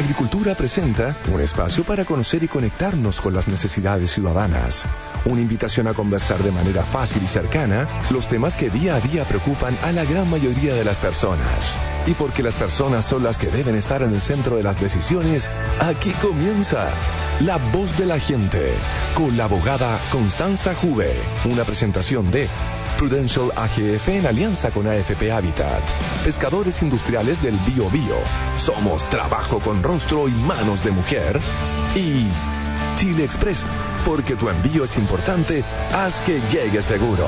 Agricultura presenta un espacio para conocer y conectarnos con las necesidades ciudadanas. Una invitación a conversar de manera fácil y cercana los temas que día a día preocupan a la gran mayoría de las personas. Y porque las personas son las que deben estar en el centro de las decisiones, aquí comienza La Voz de la Gente, con la abogada Constanza Juve. Una presentación de Prudential AGF en alianza con AFP Habitat. Pescadores industriales del Biobío. Somos trabajo con rostro y manos de mujer. Y Chile Express, porque tu envío es importante, haz que llegue seguro.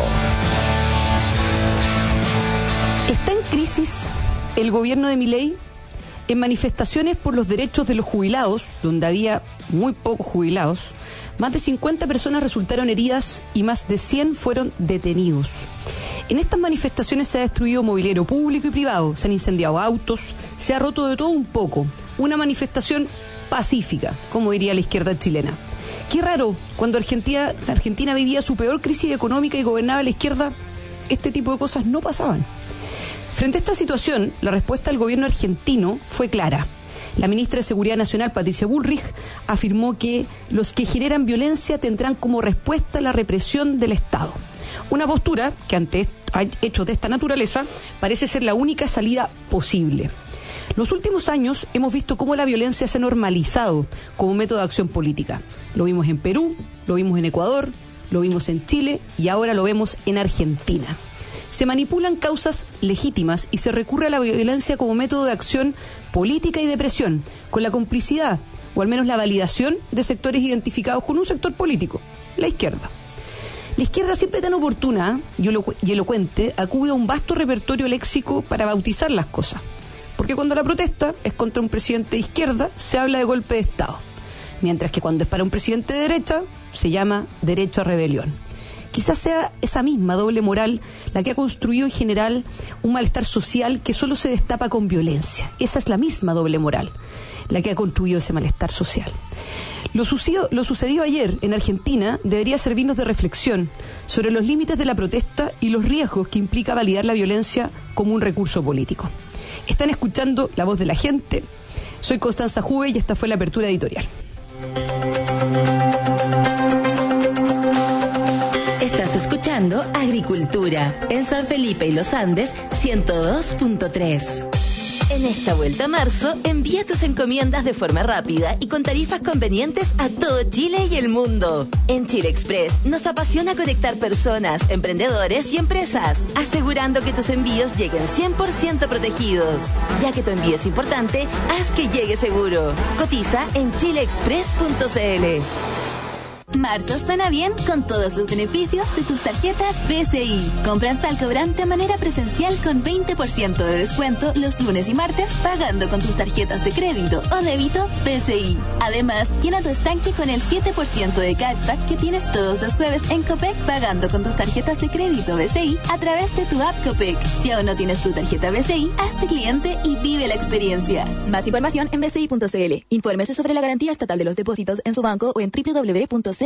¿Está en crisis el gobierno de Milei? En manifestaciones por los derechos de los jubilados, donde había muy pocos jubilados, más de 50 personas resultaron heridas y más de 100 fueron detenidos. En estas manifestaciones se ha destruido mobiliario público y privado, se han incendiado autos, se ha roto de todo un poco. Una manifestación pacífica, como diría la izquierda chilena. Qué raro, cuando Argentina vivía su peor crisis económica y gobernaba la izquierda, este tipo de cosas no pasaban. Frente a esta situación, la respuesta del gobierno argentino fue clara. La ministra de Seguridad Nacional, Patricia Bullrich, afirmó que los que generan violencia tendrán como respuesta la represión del Estado. Una postura que ante hechos de esta naturaleza parece ser la única salida posible. Los últimos años hemos visto cómo la violencia se ha normalizado como método de acción política. Lo vimos en Perú, lo vimos en Ecuador, lo vimos en Chile y ahora lo vemos en Argentina. Se manipulan causas legítimas y se recurre a la violencia como método de acción política y de presión, con la complicidad, o al menos la validación, de sectores identificados con un sector político, la izquierda. La izquierda, siempre tan oportuna y elocuente, acude a un vasto repertorio léxico para bautizar las cosas. Porque cuando la protesta es contra un presidente de izquierda, se habla de golpe de Estado. Mientras que cuando es para un presidente de derecha, se llama derecho a rebelión. Quizás sea esa misma doble moral la que ha construido en general un malestar social que solo se destapa con violencia. Esa es la misma doble moral la que ha construido ese malestar social. Lo sucedido ayer en Argentina debería servirnos de reflexión sobre los límites de la protesta y los riesgos que implica validar la violencia como un recurso político. Están escuchando La Voz de la Gente. Soy Constanza Juve y esta fue la apertura editorial. Escuchando Agricultura en San Felipe y Los Andes 102.3. En esta vuelta a marzo, envía tus encomiendas de forma rápida y con tarifas convenientes a todo Chile y el mundo. En Chile Express nos apasiona conectar personas, emprendedores y empresas, asegurando que tus envíos lleguen 100% protegidos. Ya que tu envío es importante, haz que llegue seguro. Cotiza en chileexpress.cl. Marzo suena bien con todos los beneficios de tus tarjetas PCI. Compra en Salcobrand de manera presencial con 20% de descuento los lunes y martes pagando con tus tarjetas de crédito o débito PCI. Además, llena tu estanque con el 7% de cashback que tienes todos los jueves en Copec pagando con tus tarjetas de crédito BCI a través de tu app Copec. Si aún no tienes tu tarjeta BCI, hazte cliente y vive la experiencia. Más información en bci.cl. Infórmese sobre la garantía estatal de los depósitos en su banco o en www.cmpchile.cl.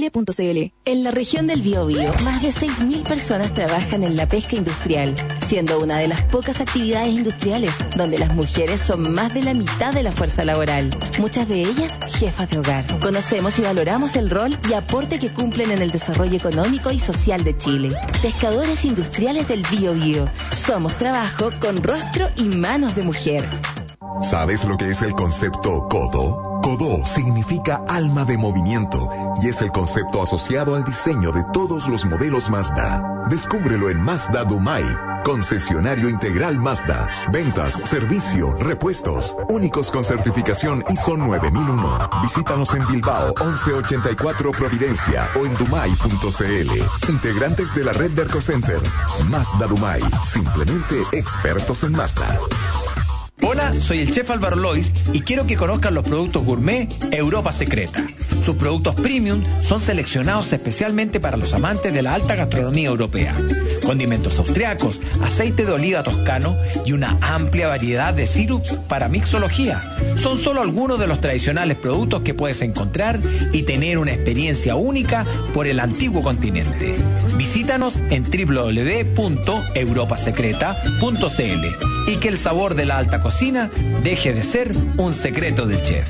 En la región del Biobío, más de 6.000 personas trabajan en la pesca industrial, siendo una de las pocas actividades industriales donde las mujeres son más de la mitad de la fuerza laboral, muchas de ellas jefas de hogar. Conocemos y valoramos el rol y aporte que cumplen en el desarrollo económico y social de Chile. Pescadores industriales del Biobío, somos trabajo con rostro y manos de mujer. ¿Sabes lo que es el concepto CODO? CODO significa alma de movimiento y es el concepto asociado al diseño de todos los modelos Mazda. Descúbrelo en Mazda Dumai, concesionario integral Mazda. Ventas, servicio, repuestos, únicos con certificación ISO 9001. Visítanos en Bilbao 1184 Providencia o en dumai.cl. Integrantes de la red de Ercocenter. Mazda Dumai, simplemente expertos en Mazda. Hola, soy el chef Álvaro Lois y quiero que conozcan los productos gourmet Europa Secreta. Sus productos premium son seleccionados especialmente para los amantes de la alta gastronomía europea. Condimentos austriacos, aceite de oliva toscano y una amplia variedad de sirups para mixología. Son solo algunos de los tradicionales productos que puedes encontrar y tener una experiencia única por el antiguo continente. Visítanos en www.europasecreta.cl y que el sabor de la alta cocina deje de ser un secreto del chef.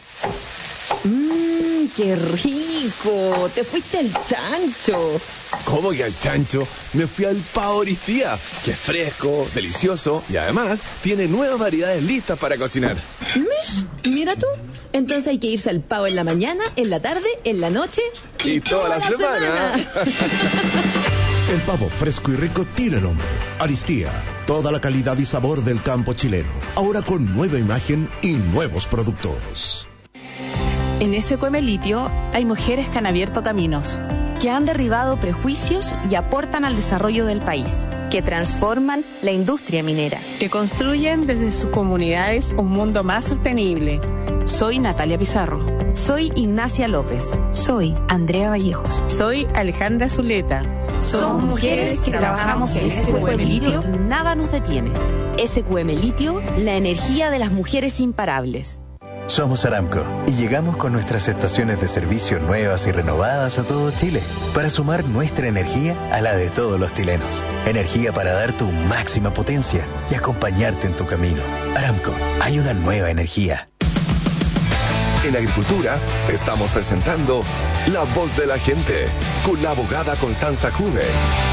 ¡Qué rico! ¡Te fuiste al chancho! ¿Cómo que al chancho? Me fui al Pavo Oristía, que es fresco, delicioso y además tiene nuevas variedades listas para cocinar. Mira tú. Entonces hay que irse al Pavo en la mañana, en la tarde, en la noche y toda la semana. El pavo fresco y rico tiene nombre. Aristía. Toda la calidad y sabor del campo chileno. Ahora con nueva imagen y nuevos productos. En SQM Litio hay mujeres que han abierto caminos, que han derribado prejuicios y aportan al desarrollo del país. Que transforman la industria minera. que construyen desde sus comunidades un mundo más sostenible. Soy Natalia Pizarro. Soy Ignacia López. Soy Andrea Vallejos. Soy Alejandra Zuleta. Somos mujeres que trabajamos en SQM Litio y nada nos detiene. SQM Litio, la energía de las mujeres imparables. Somos Aramco y llegamos con nuestras estaciones de servicio nuevas y renovadas a todo Chile para sumar nuestra energía a la de todos los chilenos. Energía para dar tu máxima potencia y acompañarte en tu camino. Aramco, hay una nueva energía. En Agricultura estamos presentando La Voz de la Gente con la abogada Constanza Juve.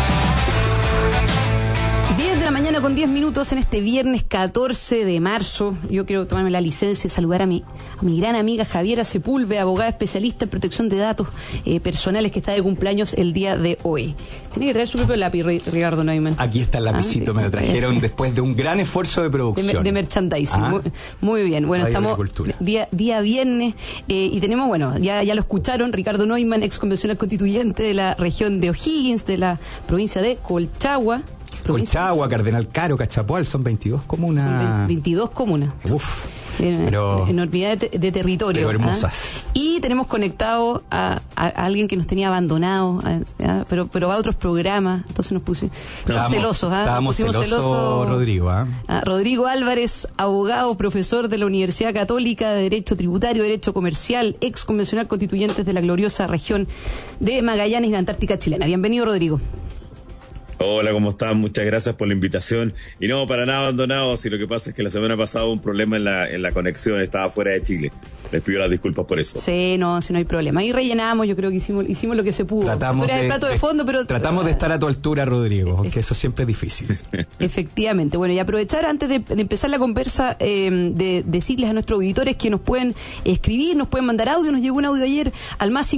10 de la mañana con 10 minutos en este viernes 14 de marzo. Yo quiero tomarme la licencia de saludar a mi gran amiga Javiera Sepúlveda, abogada especialista en protección de datos personales, que está de cumpleaños el día de hoy. Tiene que traer su propio lápiz, Ricardo Neumann. Aquí está el lapicito, me lo trajeron después de un gran esfuerzo de producción. De merchandising. Muy bien. Bueno, estamos día viernes y tenemos, bueno, ya lo escucharon, Ricardo Neumann, ex convencional constituyente de la región de O'Higgins, de la provincia de Colchagua, Cardenal Caro, Cachapoal, son 22 comunas. Son 22 comunas. Uf. Enormidad de territorio. Pero hermosas. Y tenemos conectado a alguien que nos tenía abandonado, pero a otros programas. Entonces nos pusimos celosos. Estábamos celosos, Rodrigo. Rodrigo Álvarez, abogado, profesor de la Universidad Católica de Derecho Tributario, Derecho Comercial, ex convencional constituyente de la gloriosa región de Magallanes y la Antártica chilena. Bienvenido, Rodrigo. Hola, ¿cómo están? Muchas gracias por la invitación. Y no, para nada abandonado, si lo que pasa es que la semana pasada hubo un problema en la conexión, estaba fuera de Chile. Les pido las disculpas por eso. Sí, no hay problema. Ahí rellenamos, yo creo que hicimos lo que se pudo. Tratamos de estar a tu altura, Rodrigo, aunque eso siempre es difícil. Efectivamente. Bueno, y aprovechar antes de empezar la conversa, de decirles a nuestros auditores que nos pueden escribir, nos pueden mandar audio. Nos llegó un audio ayer al más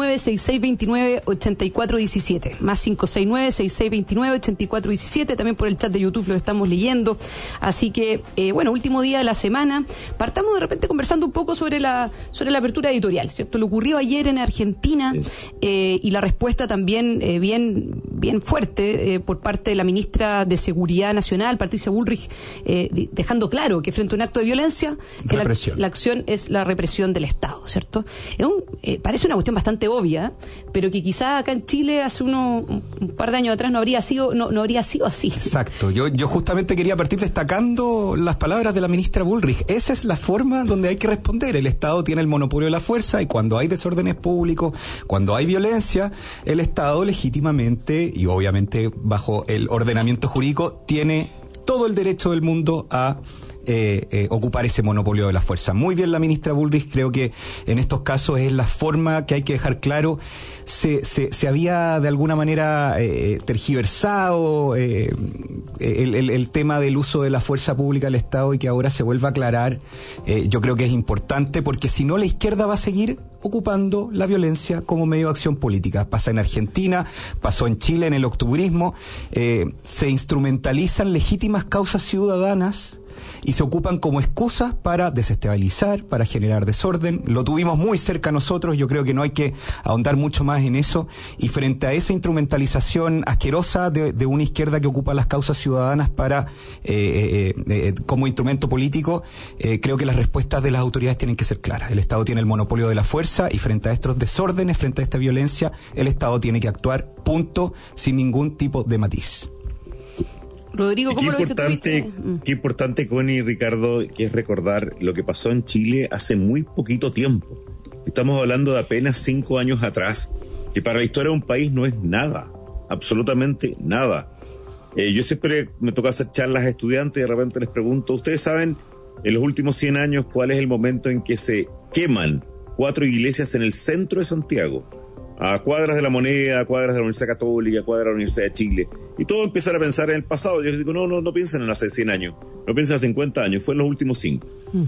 569-6629-8417. Más 569-6629-8417. También por el chat de YouTube lo estamos leyendo. Así que, último día de la semana. Partamos de repente conversando un poco sobre la apertura editorial, ¿cierto? Lo ocurrió ayer en Argentina, y la respuesta también bien fuerte por parte de la ministra de Seguridad Nacional, Patricia Bullrich, dejando claro que frente a un acto de violencia, la acción es la represión del Estado, ¿cierto? Parece una cuestión bastante obvia, pero que quizá acá en Chile hace un par de años atrás no habría sido así. Exacto. Yo justamente quería partir destacando las palabras de la ministra Bullrich. Esa es la forma donde hay que responder. El Estado tiene el monopolio de la fuerza y cuando hay desórdenes públicos, cuando hay violencia, el Estado legítimamente y obviamente bajo el ordenamiento jurídico tiene todo el derecho del mundo a ocupar ese monopolio de la fuerza. Muy bien la ministra Bullrich, creo que en estos casos es la forma que hay que dejar claro. Se había de alguna manera tergiversado el tema del uso de la fuerza pública del Estado y que ahora se vuelva a aclarar. Yo creo que es importante porque si no la izquierda va a seguir ocupando la violencia como medio de acción política. Pasa en Argentina, pasó en Chile en el octubrismo, se instrumentalizan legítimas causas ciudadanas y se ocupan como excusas para desestabilizar, para generar desorden. Lo tuvimos muy cerca nosotros, yo creo que no hay que ahondar mucho más en eso, y frente a esa instrumentalización asquerosa de una izquierda que ocupa las causas ciudadanas para como instrumento político, creo que las respuestas de las autoridades tienen que ser claras. El Estado tiene el monopolio de la fuerza y frente a estos desórdenes, frente a esta violencia, el Estado tiene que actuar, punto, sin ningún tipo de matiz. Rodrigo, ¿cómo qué importante, Connie y Ricardo, que es recordar lo que pasó en Chile hace muy poquito tiempo. Estamos hablando de apenas 5 años atrás, que para la historia de un país no es nada, absolutamente nada. Yo siempre me toca hacer charlas a estudiantes y de repente les pregunto, ¿ustedes saben en los últimos 100 años cuál es el momento en que se queman 4 iglesias en el centro de Santiago? A cuadras de la Moneda, a cuadras de la Universidad Católica, a cuadras de la Universidad de Chile. Y todos empiezan a pensar en el pasado. Yo les digo, no piensen en hace 100 años, no piensen en 50 años, fue en los últimos 5.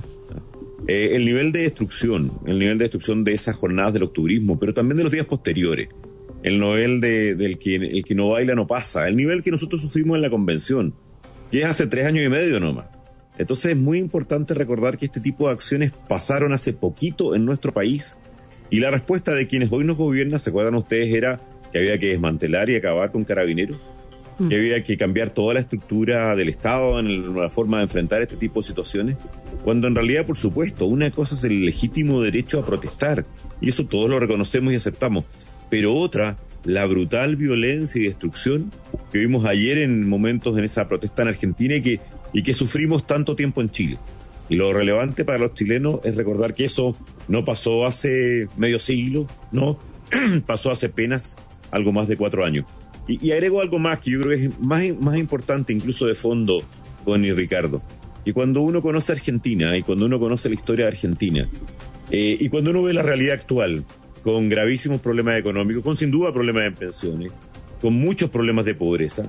El nivel de destrucción de esas jornadas del octubrismo, pero también de los días posteriores, el nivel del que no baila no pasa, el nivel que nosotros sufrimos en la convención, que es hace 3 años y medio nomás. Entonces es muy importante recordar que este tipo de acciones pasaron hace poquito en nuestro país, y la respuesta de quienes hoy nos gobiernan, ¿se acuerdan ustedes? Era que había que desmantelar y acabar con Carabineros, que había que cambiar toda la estructura del Estado en la forma de enfrentar este tipo de situaciones, cuando en realidad, por supuesto, una cosa es el legítimo derecho a protestar, y eso todos lo reconocemos y aceptamos, pero otra, la brutal violencia y destrucción que vimos ayer en momentos en esa protesta en Argentina y que sufrimos tanto tiempo en Chile. Y lo relevante para los chilenos es recordar que eso no pasó hace medio siglo, no, pasó hace apenas algo más de 4 años. Y agrego algo más que yo creo que es más importante, incluso de fondo, Connie y Ricardo. Y cuando uno conoce Argentina, y cuando uno conoce la historia de Argentina, y cuando uno ve la realidad actual, con gravísimos problemas económicos, con sin duda problemas de pensiones, con muchos problemas de pobreza,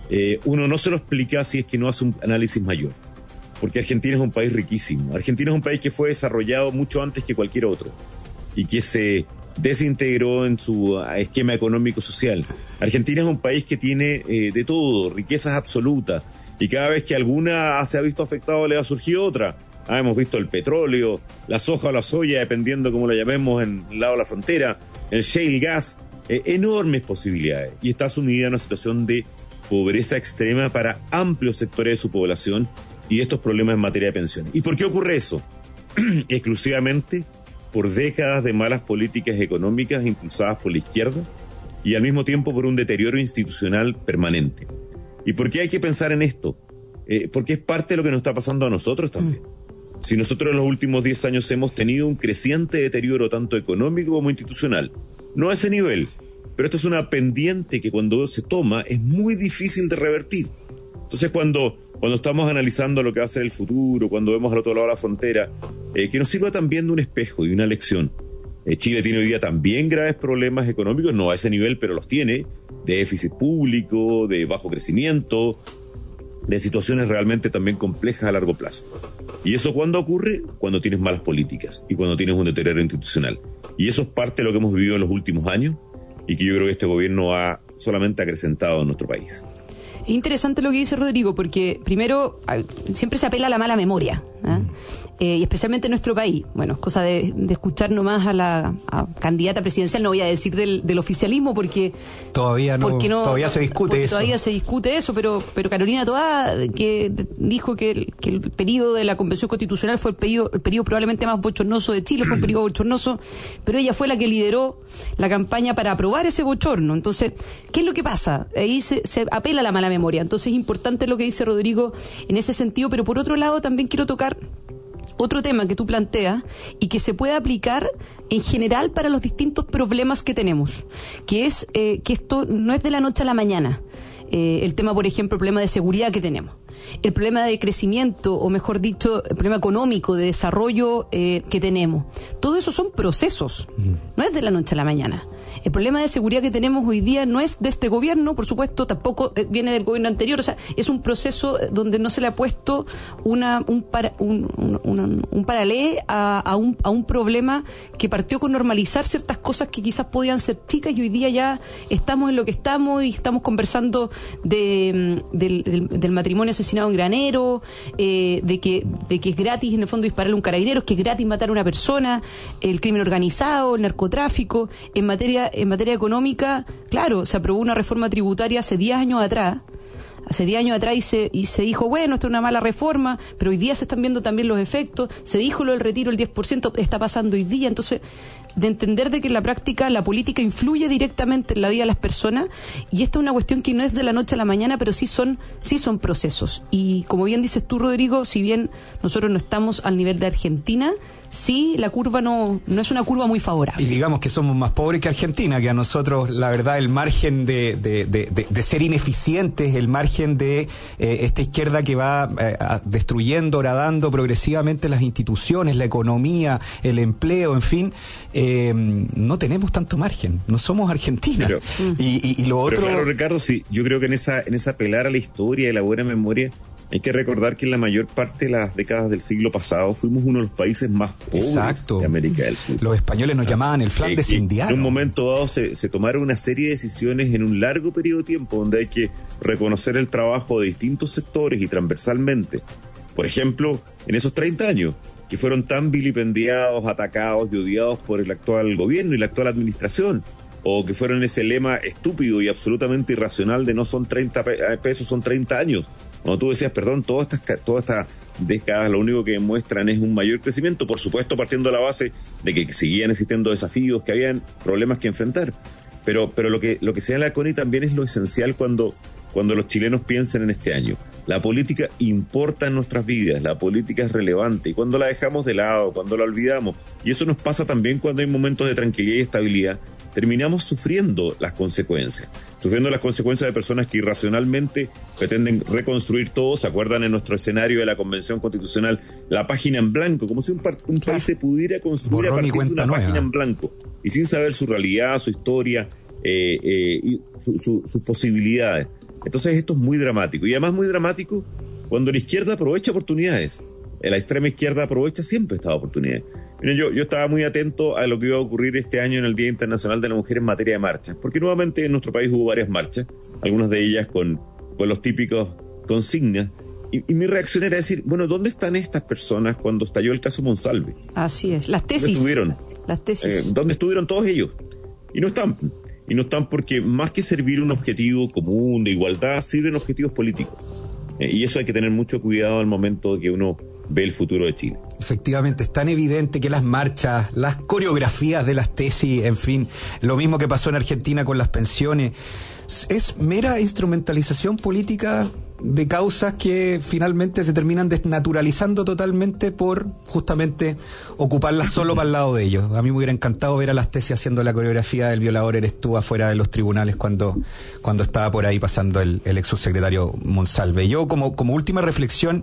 uno no se lo explica si es que no hace un análisis mayor. Porque Argentina es un país riquísimo. Argentina es un país que fue desarrollado mucho antes que cualquier otro, y que se desintegró en su esquema económico-social. Argentina es un país que tiene de todo, riquezas absolutas, y cada vez que alguna se ha visto afectada le ha surgido otra. Hemos visto el petróleo, la soja o la soya, dependiendo cómo la llamemos en el lado de la frontera, el shale gas, enormes posibilidades, y está sumida en una situación de pobreza extrema para amplios sectores de su población y estos problemas en materia de pensiones. ¿Y por qué ocurre eso? Exclusivamente por décadas de malas políticas económicas impulsadas por la izquierda y al mismo tiempo por un deterioro institucional permanente. ¿Y por qué hay que pensar en esto? Porque es parte de lo que nos está pasando a nosotros también. Si nosotros en los últimos 10 años hemos tenido un creciente deterioro tanto económico como institucional, no a ese nivel, pero esto es una pendiente que cuando se toma es muy difícil de revertir. Entonces cuando estamos analizando lo que va a ser el futuro, cuando vemos al otro lado de la frontera, que nos sirva también de un espejo y una lección. Chile tiene hoy día también graves problemas económicos, no a ese nivel, pero los tiene, de déficit público, de bajo crecimiento, de situaciones realmente también complejas a largo plazo. ¿Y eso cuándo ocurre? Cuando tienes malas políticas y cuando tienes un deterioro institucional. Y eso es parte de lo que hemos vivido en los últimos años y que yo creo que este gobierno ha solamente acrecentado en nuestro país. Es interesante lo que dice Rodrigo, porque primero siempre se apela a la mala memoria, y especialmente en nuestro país. Bueno, es cosa de escuchar nomás a la candidata presidencial, no voy a decir del oficialismo porque todavía se discute eso. Todavía se discute eso, pero Carolina Toá, que dijo que el periodo de la Convención Constitucional fue el periodo probablemente más bochornoso de Chile, fue un periodo bochornoso, pero ella fue la que lideró la campaña para aprobar ese bochorno. Entonces, ¿qué es lo que pasa? Ahí se apela a la mala memoria. Entonces es importante lo que dice Rodrigo en ese sentido, pero por otro lado también quiero tocar otro tema que tú planteas y que se puede aplicar en general para los distintos problemas que tenemos, que es que esto no es de la noche a la mañana. El tema, por ejemplo, el problema de seguridad que tenemos, el problema de crecimiento, o mejor dicho, el problema económico, de desarrollo que tenemos. Todo eso son procesos, no es de la noche a la mañana. El problema de seguridad que tenemos hoy día no es de este gobierno, por supuesto, tampoco viene del gobierno anterior, o sea, es un proceso donde no se le ha puesto un paralelo a un problema que partió con normalizar ciertas cosas que quizás podían ser chicas, y hoy día ya estamos en lo que estamos y estamos conversando del matrimonio asesinado en Granero, de que es gratis en el fondo dispararle a un carabinero, que es gratis matar a una persona, el crimen organizado, el narcotráfico. En materia económica, claro, se aprobó una reforma tributaria hace 10 años atrás y se dijo, bueno, esto es una mala reforma, pero hoy día se están viendo también los efectos. Se dijo lo del retiro, el 10%, está pasando hoy día. Entonces, de entender de que en la práctica la política influye directamente en la vida de las personas, y esta es una cuestión que no es de la noche a la mañana, pero sí son procesos. Y como bien dices tú, Rodrigo, si bien nosotros no estamos al nivel de Argentina, sí, la curva no es una curva muy favorable. Y digamos que somos más pobres que Argentina, que a nosotros, la verdad, el margen de ser ineficientes, el margen de esta izquierda que va destruyendo, horadando progresivamente las instituciones, la economía, el empleo, en fin, no tenemos tanto margen, no somos Argentina. Pero, y lo otro... Pero claro, Ricardo, sí, yo creo que en esa apelar a la historia y la buena memoria, hay que recordar que en la mayor parte de las décadas del siglo pasado fuimos uno de los países más pobres de América del Sur. Los españoles nos llamaban el Flandes indiano. En un momento dado se tomaron una serie de decisiones en un largo periodo de tiempo donde hay que reconocer el trabajo de distintos sectores y transversalmente. Por ejemplo, en esos 30 años, que fueron tan vilipendiados, atacados y odiados por el actual gobierno y la actual administración, o que fueron ese lema estúpido y absolutamente irracional de no son 30 pesos, son 30 años. Cuando tú decías, perdón, todas estas décadas lo único que demuestran es un mayor crecimiento, por supuesto partiendo de la base de que seguían existiendo desafíos, que habían problemas que enfrentar. Pero lo que señala Connie también es lo esencial cuando los chilenos piensan en este año. La política importa en nuestras vidas, la política es relevante, y cuando la dejamos de lado, cuando la olvidamos, y eso nos pasa también cuando hay momentos de tranquilidad y estabilidad, terminamos sufriendo las consecuencias de personas que irracionalmente pretenden reconstruir todo. ¿Se acuerdan en nuestro escenario de la Convención Constitucional? La página en blanco, como si un país se pudiera construir a partir de una página en blanco, y sin saber su realidad, su historia y sus posibilidades. Entonces esto es muy dramático, y además muy dramático cuando la izquierda aprovecha oportunidades. La extrema izquierda aprovecha siempre estas oportunidades. Miren, yo estaba muy atento a lo que iba a ocurrir este año en el Día Internacional de la Mujer en materia de marchas, porque nuevamente en nuestro país hubo varias marchas, algunas de ellas con los típicos consignas, y mi reacción era decir, bueno, ¿dónde están estas personas cuando estalló el caso Monsalve? Así es, las tesis. ¿Dónde estuvieron? Las tesis. ¿Dónde estuvieron todos ellos? Y no están porque más que servir un objetivo común de igualdad, sirven objetivos políticos. Y eso hay que tener mucho cuidado al momento de que uno ve el futuro de Chile. Efectivamente, es tan evidente que las marchas, las coreografías de las tesis, en fin, lo mismo que pasó en Argentina con las pensiones, es mera instrumentalización política de causas que finalmente se terminan desnaturalizando totalmente por justamente ocuparlas solo para el lado de ellos. A mí me hubiera encantado ver a las tesis haciendo la coreografía del violador eres tú afuera de los tribunales cuando estaba por ahí pasando el ex subsecretario Monsalve. Yo como última reflexión,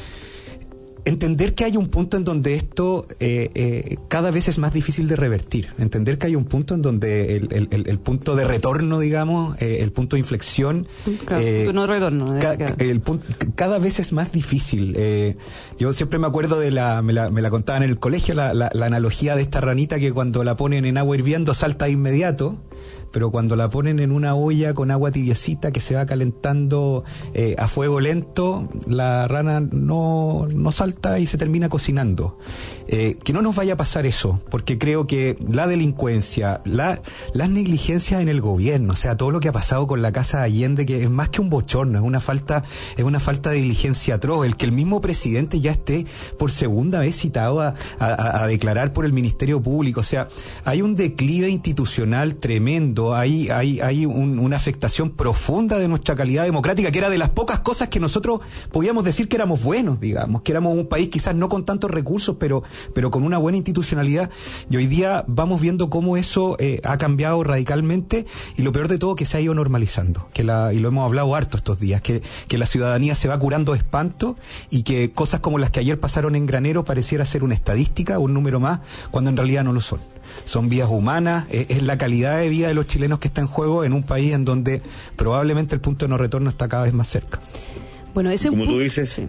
entender que hay un punto en donde esto cada vez es más difícil de revertir. Entender que hay un punto en donde el punto de retorno, digamos, el punto de inflexión... no retorno. Cada vez es más difícil. Yo siempre me acuerdo me la contaban en el colegio, la analogía de esta ranita que cuando la ponen en agua hirviendo salta de inmediato, pero cuando la ponen en una olla con agua tibiecita que se va calentando a fuego lento, la rana no salta y se termina cocinando. Que no nos vaya a pasar eso, porque creo que la delincuencia, las negligencias en el gobierno, o sea, todo lo que ha pasado con la Casa de Allende, que es más que un bochorno, es una falta de diligencia atroz. El que el mismo presidente ya esté por segunda vez citado a declarar por el Ministerio Público, o sea, hay un declive institucional tremendo. Hay una afectación profunda de nuestra calidad democrática, que era de las pocas cosas que nosotros podíamos decir que éramos buenos, digamos, que éramos un país quizás no con tantos recursos, pero con una buena institucionalidad, y hoy día vamos viendo cómo eso ha cambiado radicalmente, y lo peor de todo que se ha ido normalizando, y lo hemos hablado harto estos días, que la ciudadanía se va curando de espanto, y que cosas como las que ayer pasaron en Granero pareciera ser una estadística, un número más, cuando en realidad no lo son. Son vidas humanas, es la calidad de vida de los chilenos que está en juego en un país en donde probablemente el punto de no retorno está cada vez más cerca. Bueno, como tú dices, sí.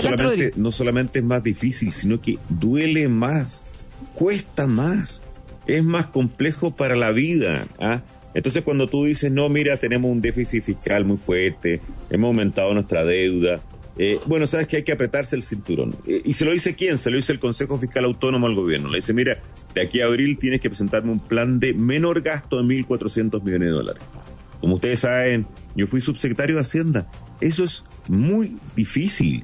no solamente es más difícil, sino que duele más, cuesta más, es más complejo para la vida. Entonces cuando tú dices, no, mira, tenemos un déficit fiscal muy fuerte, hemos aumentado nuestra deuda, bueno, sabes que hay que apretarse el cinturón. ¿Y se lo dice quién? Se lo dice el Consejo Fiscal Autónomo al gobierno. Le dice, mira, de aquí a abril tienes que presentarme un plan de menor gasto de $1.400 millones. Como ustedes saben, yo fui subsecretario de Hacienda. Eso es muy difícil.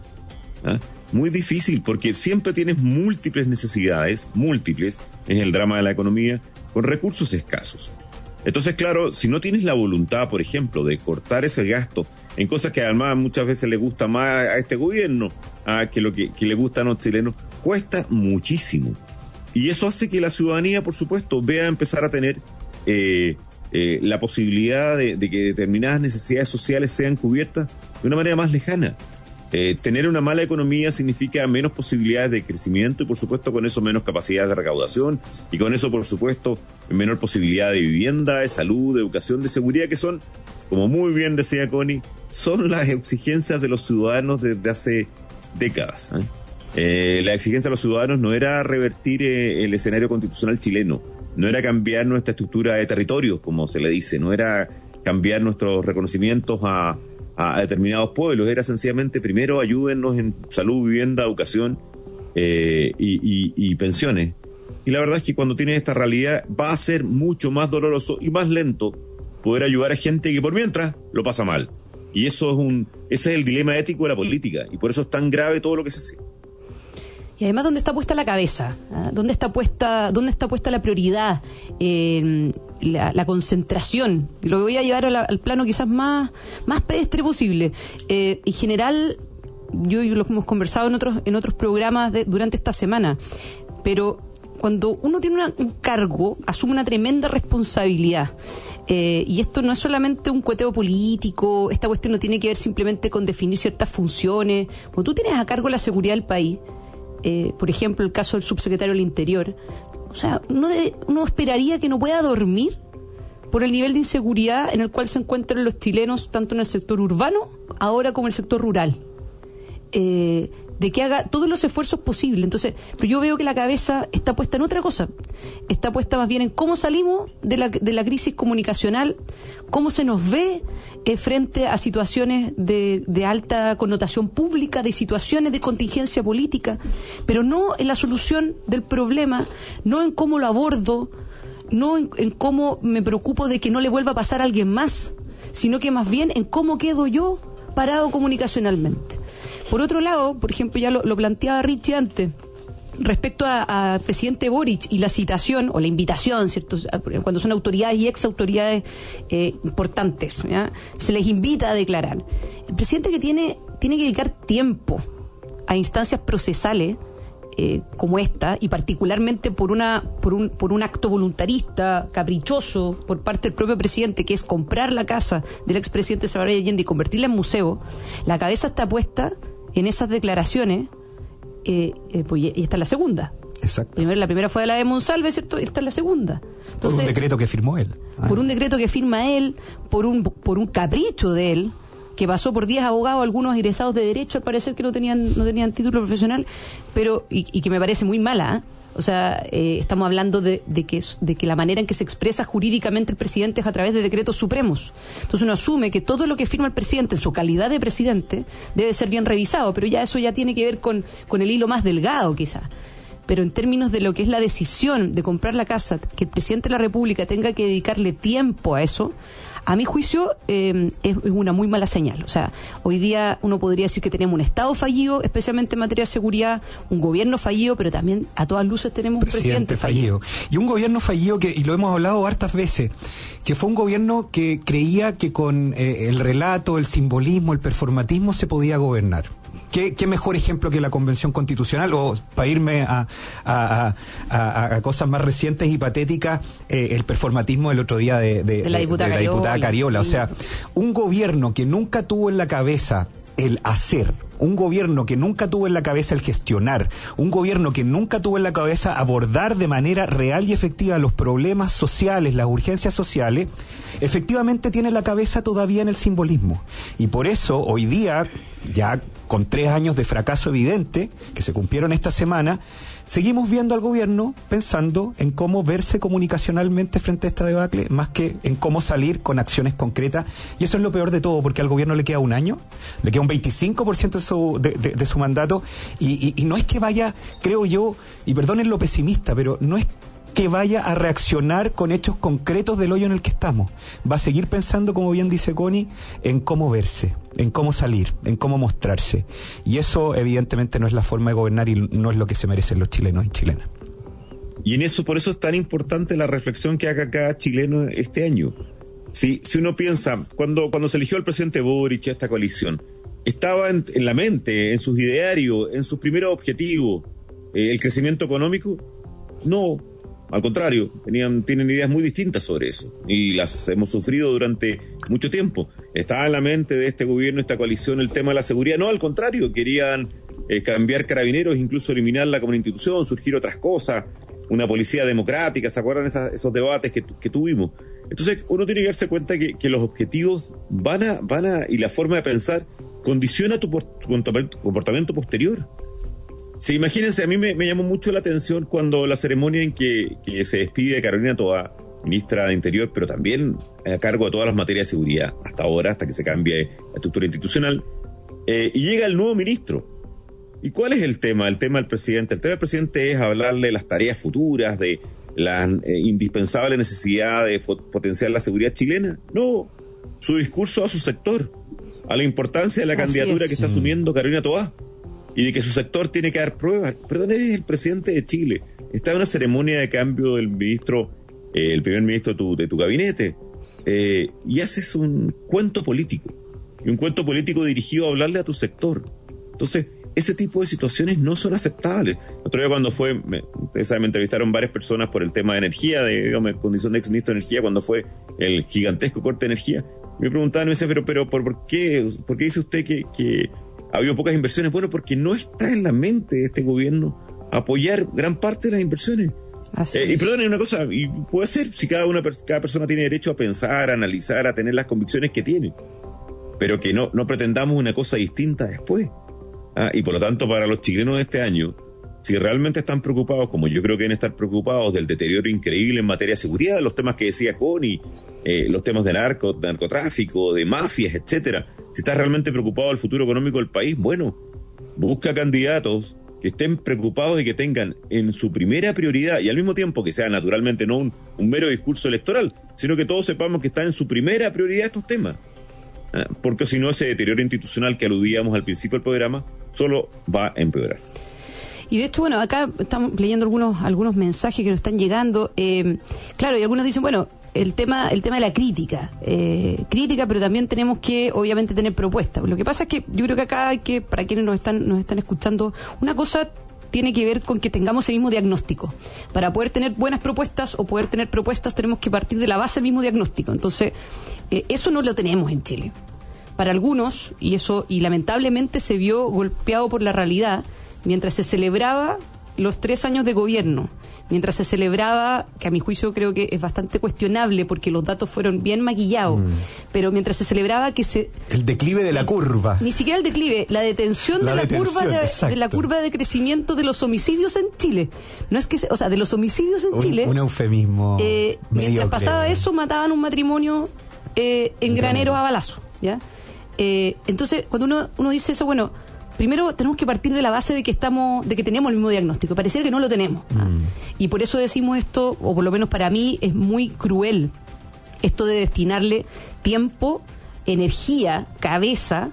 Muy difícil, porque siempre tienes múltiples necesidades, en el drama de la economía, con recursos escasos. Entonces, claro, si no tienes la voluntad, por ejemplo, de cortar ese gasto en cosas que además muchas veces le gusta más a este gobierno que lo que le gusta a los chilenos, cuesta muchísimo. Y eso hace que la ciudadanía, por supuesto, vea empezar a tener la posibilidad de que determinadas necesidades sociales sean cubiertas de una manera más lejana. Tener una mala economía significa menos posibilidades de crecimiento y, por supuesto, con eso menos capacidades de recaudación y con eso, por supuesto, menor posibilidad de vivienda, de salud, de educación, de seguridad, que son, como muy bien decía Connie, son las exigencias de los ciudadanos desde hace décadas. La exigencia de los ciudadanos no era revertir el escenario constitucional chileno, no era cambiar nuestra estructura de territorios, como se le dice, no era cambiar nuestros reconocimientos a determinados pueblos, era sencillamente, primero, ayúdennos en salud, vivienda, educación y pensiones. Y la verdad es que cuando tienes esta realidad va a ser mucho más doloroso y más lento poder ayudar a gente que por mientras lo pasa mal. Y ese es el dilema ético de la política, y por eso es tan grave todo lo que se hace. Y además, ¿dónde está puesta la cabeza? ¿Dónde está puesta la prioridad? La concentración. Lo voy a llevar al plano quizás más pedestre posible. En general, yo lo hemos conversado en otros programas durante esta semana, pero cuando uno tiene un cargo, asume una tremenda responsabilidad. Y esto no es solamente un cueteo político, esta cuestión no tiene que ver simplemente con definir ciertas funciones. Cuando tú tienes a cargo la seguridad del país, por ejemplo, el caso del subsecretario del Interior, o sea, uno esperaría que no pueda dormir por el nivel de inseguridad en el cual se encuentran los chilenos, tanto en el sector urbano, ahora como en el sector rural. De que haga todos los esfuerzos posibles. Entonces, pero yo veo que la cabeza está puesta en otra cosa. Está puesta más bien en cómo salimos de la crisis comunicacional, cómo se nos ve frente a situaciones de alta connotación pública, de situaciones de contingencia política, pero no en la solución del problema, no en cómo lo abordo, no en cómo me preocupo de que no le vuelva a pasar a alguien más, sino que más bien en cómo quedo yo parado comunicacionalmente. Por otro lado, por ejemplo, ya lo planteaba Richie antes, respecto al presidente Boric y la citación o la invitación, ¿cierto? Cuando son autoridades y ex autoridades importantes, ¿ya? Se les invita a declarar. El presidente que tiene que dedicar tiempo a instancias procesales como esta, y particularmente por un acto voluntarista, caprichoso, por parte del propio presidente, que es comprar la casa del expresidente Salvador Allende y convertirla en museo, la cabeza está puesta en esas declaraciones, pues, y esta es la segunda. Exacto. La primera fue la de Monsalve, ¿cierto? Esta es la segunda. Entonces, por un decreto que firmó él. Por un decreto que firma él, por un capricho de él, que pasó por 10 abogados, algunos egresados de Derecho, al parecer que no tenían título profesional, pero y que me parece muy mala, O sea, estamos hablando de que la manera en que se expresa jurídicamente el presidente es a través de decretos supremos. Entonces uno asume que todo lo que firma el presidente en su calidad de presidente debe ser bien revisado, pero ya eso ya tiene que ver con el hilo más delgado quizás. Pero en términos de lo que es la decisión de comprar la casa, que el presidente de la República tenga que dedicarle tiempo a eso, a mi juicio es una muy mala señal. O sea, hoy día uno podría decir que tenemos un Estado fallido, especialmente en materia de seguridad, un gobierno fallido, pero también a todas luces tenemos un presidente fallido. Y un gobierno fallido que, y lo hemos hablado hartas veces, que fue un gobierno que creía que con el relato, el simbolismo, el performatismo se podía gobernar. ¿Qué mejor ejemplo que la Convención Constitucional? O para irme a cosas más recientes y patéticas, el performatismo del otro día de la diputada Cariola. O sea, un gobierno que nunca tuvo en la cabeza el hacer, un gobierno que nunca tuvo en la cabeza el gestionar, un gobierno que nunca tuvo en la cabeza abordar de manera real y efectiva los problemas sociales, las urgencias sociales, efectivamente tiene la cabeza todavía en el simbolismo. Y por eso hoy día, ya con 3 años de fracaso evidente, que se cumplieron esta semana, seguimos viendo al gobierno pensando en cómo verse comunicacionalmente frente a esta debacle, más que en cómo salir con acciones concretas. Y eso es lo peor de todo, porque al gobierno le queda un año, le queda un 25% de su mandato, y no es que vaya, creo yo, y perdonen lo pesimista, pero no es que vaya a reaccionar con hechos concretos del hoyo en el que estamos. Va a seguir pensando, como bien dice Connie, en cómo verse, en cómo salir, en cómo mostrarse. Y eso evidentemente no es la forma de gobernar y no es lo que se merecen los chilenos y chilenas. Y en eso, por eso es tan importante la reflexión que haga cada chileno este año. Si uno piensa, cuando se eligió al presidente Boric, esta coalición, estaba en la mente, en sus idearios, en sus primeros objetivos, el crecimiento económico. No, al contrario, tienen ideas muy distintas sobre eso y las hemos sufrido durante mucho tiempo. Estaba en la mente de este gobierno, esta coalición, el tema de la seguridad. No, al contrario, querían cambiar Carabineros, incluso eliminarla como una institución, surgir otras cosas, una policía democrática. ¿Se acuerdan esos debates que tuvimos? Entonces uno tiene que darse cuenta que los objetivos van a y la forma de pensar condiciona tu comportamiento posterior. Sí, imagínense, a mí me llamó mucho la atención cuando la ceremonia en que se despide de Carolina Toá, ministra de Interior, pero también a cargo de todas las materias de seguridad, hasta ahora, hasta que se cambie la estructura institucional, y llega el nuevo ministro. ¿Y cuál es el tema? El tema del presidente. El tema del presidente es hablarle de las tareas futuras, de la indispensable necesidad de potenciar la seguridad chilena. No, su discurso a su sector, a la importancia de la candidatura que está asumiendo Carolina Toá, y de que su sector tiene que dar pruebas. Perdón, eres el presidente de Chile. Está en una ceremonia de cambio del ministro, el primer ministro de tu gabinete, y haces un cuento político. Y un cuento político dirigido a hablarle a tu sector. Entonces, ese tipo de situaciones no son aceptables. Otro día cuando ustedes saben, me entrevistaron varias personas por el tema de energía, de condición de exministro de energía, cuando fue el gigantesco corte de energía. Me preguntaban, me decían, pero ¿por qué dice usted que ha habido pocas inversiones? Bueno, porque no está en la mente de este gobierno apoyar gran parte de las inversiones. Y perdónen una cosa, y puede ser, si cada persona tiene derecho a pensar, a analizar, a tener las convicciones que tiene, pero que no pretendamos una cosa distinta después. Y por lo tanto, para los chilenos de este año, si realmente están preocupados, como yo creo que deben estar preocupados del deterioro increíble en materia de seguridad, los temas que decía Connie, los temas de narcotráfico, de mafias, etcétera, si estás realmente preocupado del futuro económico del país, bueno, busca candidatos que estén preocupados y que tengan en su primera prioridad, y al mismo tiempo que sea naturalmente no un mero discurso electoral, sino que todos sepamos que están en su primera prioridad estos temas. Porque si no, ese deterioro institucional que aludíamos al principio del programa solo va a empeorar. Y de hecho, bueno, acá estamos leyendo algunos mensajes que nos están llegando. Claro, y algunos dicen, bueno, el tema de la crítica, pero también tenemos que, obviamente, tener propuestas. Lo que pasa es que yo creo que acá hay que, para quienes nos están escuchando, una cosa tiene que ver con que tengamos el mismo diagnóstico. Para poder tener buenas propuestas o poder tener propuestas tenemos que partir de la base del mismo diagnóstico. Entonces, eso no lo tenemos en Chile. Para algunos, y lamentablemente se vio golpeado por la realidad, mientras se celebraba los 3 años de gobierno, mientras se celebraba, que a mi juicio creo que es bastante cuestionable porque los datos fueron bien maquillados, pero mientras se celebraba el declive de la curva. Ni siquiera el declive, la detención de la curva de crecimiento de los homicidios en Chile. No es que, de los homicidios en Chile. Un eufemismo. Mientras pasaba eso, mataban un matrimonio en Graneros a balazo, ¿ya? Entonces, cuando uno dice eso, bueno, primero tenemos que partir de la base de que tenemos el mismo diagnóstico. Pareciera que no lo tenemos. Y por eso decimos esto, o por lo menos para mí es muy cruel esto de destinarle tiempo, energía, cabeza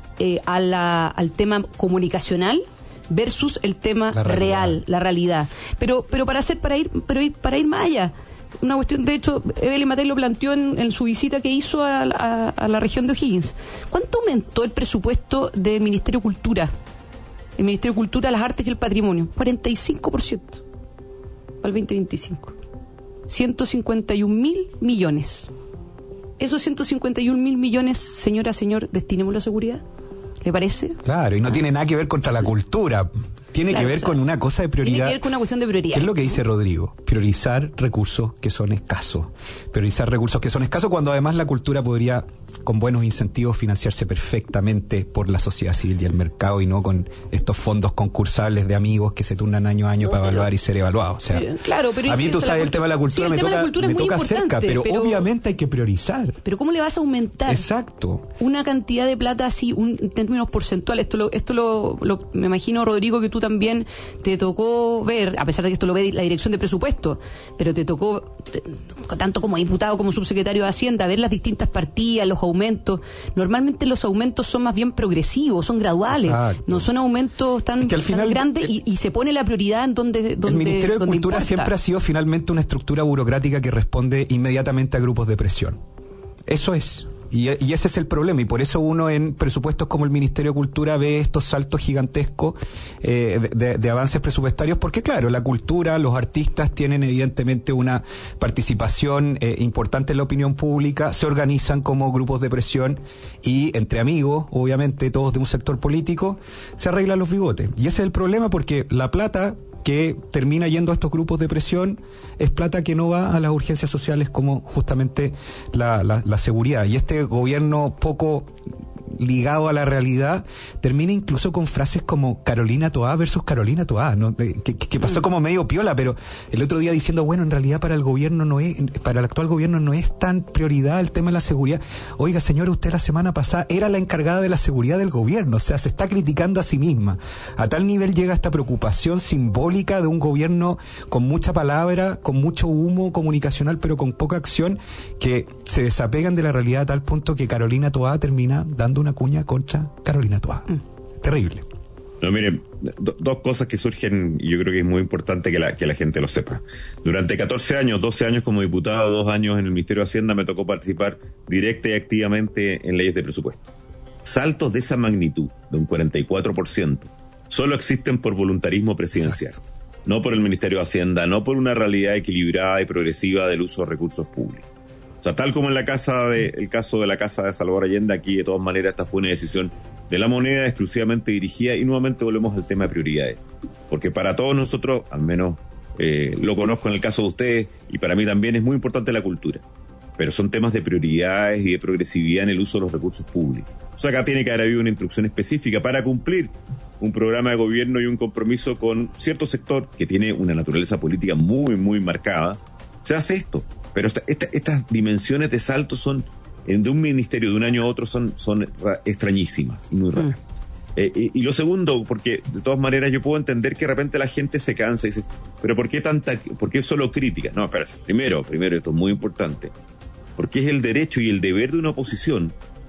al tema comunicacional versus el tema real, la realidad. Pero para ir más allá. Una cuestión, de hecho, Evelyn Matei lo planteó en su visita que hizo a la región de O'Higgins. ¿Cuánto aumentó el presupuesto del Ministerio de Cultura? El Ministerio de Cultura, las Artes y el Patrimonio. 45% para el 2025. 151.000 millones. Esos 151.000 millones, señor, destinémoslo a seguridad. ¿Le parece? Claro, y no tiene nada que ver contra la cultura. Tiene que ver con una cosa de prioridad. Tiene que ver con una cuestión de prioridad. ¿Qué es lo que dice Rodrigo? Priorizar recursos que son escasos. Priorizar recursos que son escasos cuando además la cultura podría, con buenos incentivos, financiarse perfectamente por la sociedad civil y el mercado y no con estos fondos concursables de amigos que se turnan año a año para evaluar y ser evaluados. O sea, pero a mí tú sabes el tema de la cultura, me toca cerca, pero obviamente hay que priorizar. Pero ¿cómo le vas a aumentar? Exacto. Una cantidad de plata así, en términos porcentuales. Esto me imagino, Rodrigo, que tú también te tocó ver, a pesar de que esto lo ve la dirección de presupuesto, pero te tocó, tanto como diputado como subsecretario de Hacienda, ver las distintas partidas, los aumentos. Normalmente los aumentos son más bien progresivos, son graduales. Exacto. No son aumentos tan grandes y se pone la prioridad en donde el Ministerio de Cultura importa. Siempre ha sido finalmente una estructura burocrática que responde inmediatamente a grupos de presión. Eso es. Y ese es el problema, y por eso uno en presupuestos como el Ministerio de Cultura ve estos saltos gigantescos de avances presupuestarios, porque claro, la cultura, los artistas tienen evidentemente una participación importante en la opinión pública, se organizan como grupos de presión y entre amigos, obviamente todos de un sector político, se arreglan los bigotes. Y ese es el problema, porque la plata que termina yendo a estos grupos de presión es plata que no va a las urgencias sociales como justamente la seguridad. Y este gobierno poco ligado a la realidad termina incluso con frases como Carolina Toá versus Carolina Toá, ¿no? que pasó como medio piola, pero el otro día diciendo, bueno, en realidad para el gobierno para el actual gobierno no es tan prioridad el tema de la seguridad. Oiga, señora, usted la semana pasada era la encargada de la seguridad del gobierno, o sea, se está criticando a sí misma. A tal nivel llega esta preocupación simbólica de un gobierno con mucha palabra, con mucho humo comunicacional, pero con poca acción, que se desapegan de la realidad a tal punto que Carolina Toá termina dando una cuña contra Carolina Toá. Terrible. No, miren, dos cosas que surgen, y yo creo que es muy importante que la gente lo sepa. Durante 14 años, 12 años como diputado, 2 años en el Ministerio de Hacienda, me tocó participar directa y activamente en leyes de presupuesto. Saltos de esa magnitud, de un 44%, solo existen por voluntarismo presidencial. Exacto. No por el Ministerio de Hacienda, no por una realidad equilibrada y progresiva del uso de recursos públicos. O sea, tal como en el caso de la Casa de Salvador Allende, aquí de todas maneras esta fue una decisión de la moneda exclusivamente dirigida, y nuevamente volvemos al tema de prioridades. Porque para todos nosotros, al menos lo conozco en el caso de ustedes, y para mí también es muy importante la cultura. Pero son temas de prioridades y de progresividad en el uso de los recursos públicos. O sea, acá tiene que haber habido una instrucción específica para cumplir un programa de gobierno y un compromiso con cierto sector que tiene una naturaleza política muy, muy marcada. Se hace esto. Pero estas dimensiones de salto son, de un ministerio de un año a otro, son extrañísimas y muy raras. Y lo segundo, porque de todas maneras yo puedo entender que de repente la gente se cansa y dice, pero ¿por qué solo crítica? No, espérate, primero, esto es muy importante, porque es el derecho y el deber de una oposición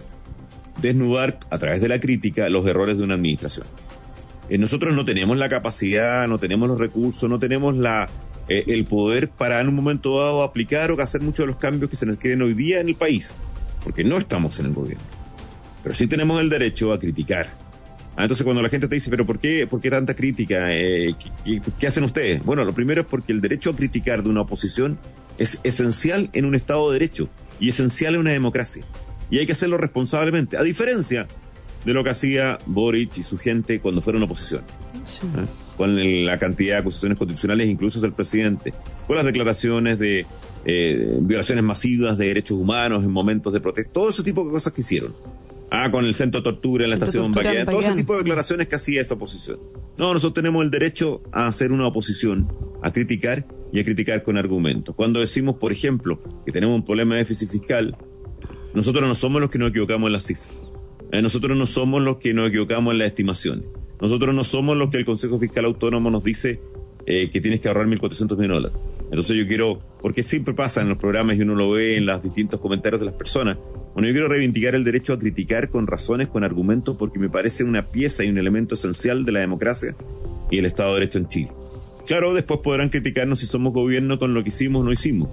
desnudar a través de la crítica los errores de una administración. Nosotros no tenemos la capacidad, no tenemos los recursos, no tenemos el poder para en un momento dado aplicar o hacer muchos de los cambios que se nos quieren hoy día en el país, porque no estamos en el gobierno, pero sí tenemos el derecho a criticar. Entonces cuando la gente te dice, pero ¿por qué tanta crítica? ¿Qué hacen ustedes? Bueno, lo primero es porque el derecho a criticar de una oposición es esencial en un Estado de Derecho y esencial en una democracia, y hay que hacerlo responsablemente, a diferencia de lo que hacía Boric y su gente cuando fueron oposición. Sí. Con la cantidad de acusaciones constitucionales, incluso del presidente, con las declaraciones de violaciones masivas de derechos humanos en momentos de protesta, todo ese tipo de cosas que hicieron. Con el centro de tortura en la estación Baquedano, todo ese tipo de declaraciones que hacía esa oposición. No, nosotros tenemos el derecho a hacer una oposición, a criticar y a criticar con argumentos. Cuando decimos, por ejemplo, que tenemos un problema de déficit fiscal, nosotros no somos los que nos equivocamos en las cifras. Nosotros no somos los que nos equivocamos en las estimaciones. Nosotros no somos los que el Consejo Fiscal Autónomo nos dice que tienes que ahorrar $1.400 millones. Entonces yo quiero, porque siempre pasa en los programas y uno lo ve en los distintos comentarios de las personas, bueno, yo quiero reivindicar el derecho a criticar con razones, con argumentos, porque me parece una pieza y un elemento esencial de la democracia y el Estado de Derecho en Chile. Claro, después podrán criticarnos si somos gobierno con lo que hicimos o no hicimos.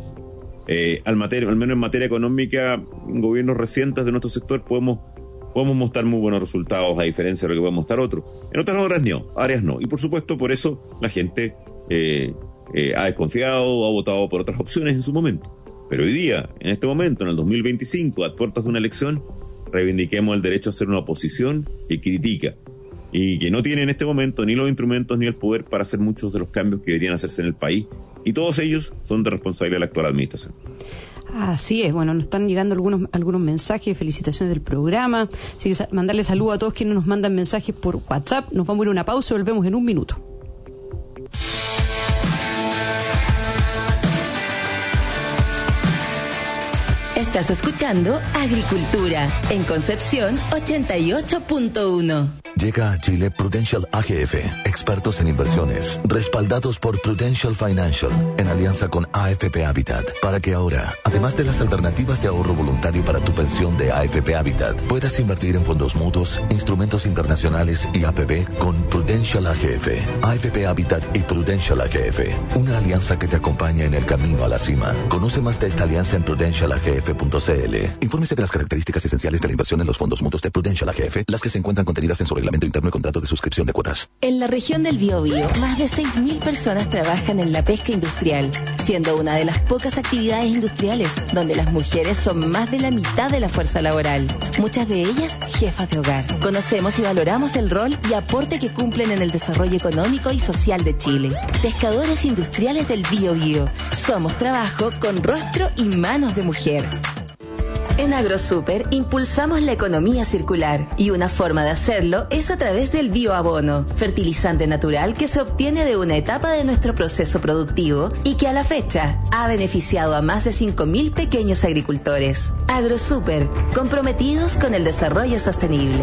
Al menos en materia económica, en gobiernos recientes de nuestro sector podemos mostrar muy buenos resultados, a diferencia de lo que puede mostrar otros. En otras áreas no. Y por supuesto, por eso la gente ha desconfiado o ha votado por otras opciones en su momento. Pero hoy día, en este momento, en el 2025, a puertas de una elección, reivindiquemos el derecho a ser una oposición que critica y que no tiene en este momento ni los instrumentos ni el poder para hacer muchos de los cambios que deberían hacerse en el país. Y todos ellos son de responsabilidad de la actual administración. Así es, bueno, nos están llegando algunos mensajes, felicitaciones del programa, así que mandarle saludos a todos quienes nos mandan mensajes por WhatsApp. Nos vamos a ir a una pausa y volvemos en un minuto. Estás escuchando Agricultura en Concepción 88.1. Llega a Chile Prudential AGF, expertos en inversiones, respaldados por Prudential Financial, en alianza con AFP Habitat, para que ahora, además de las alternativas de ahorro voluntario para tu pensión de AFP Habitat, puedas invertir en fondos mutuos, instrumentos internacionales y APB con Prudential AGF, AFP Habitat y Prudential AGF, una alianza que te acompaña en el camino a la cima. Conoce más de esta alianza en prudentialagf.cl. Infórmese de las características esenciales de la inversión en los fondos mutuos de Prudential AGF, las que se encuentran contenidas en su reglamento interno y contrato de suscripción de cuotas. En la región del Biobío, más de 6.000 personas trabajan en la pesca industrial, siendo una de las pocas actividades industriales donde las mujeres son más de la mitad de la fuerza laboral, muchas de ellas jefas de hogar. Conocemos y valoramos el rol y aporte que cumplen en el desarrollo económico y social de Chile. Pescadores industriales del Biobío. Somos trabajo con rostro y manos de mujer. En AgroSuper impulsamos la economía circular y una forma de hacerlo es a través del bioabono, fertilizante natural que se obtiene de una etapa de nuestro proceso productivo y que a la fecha ha beneficiado a más de 5.000 pequeños agricultores. AgroSuper, comprometidos con el desarrollo sostenible.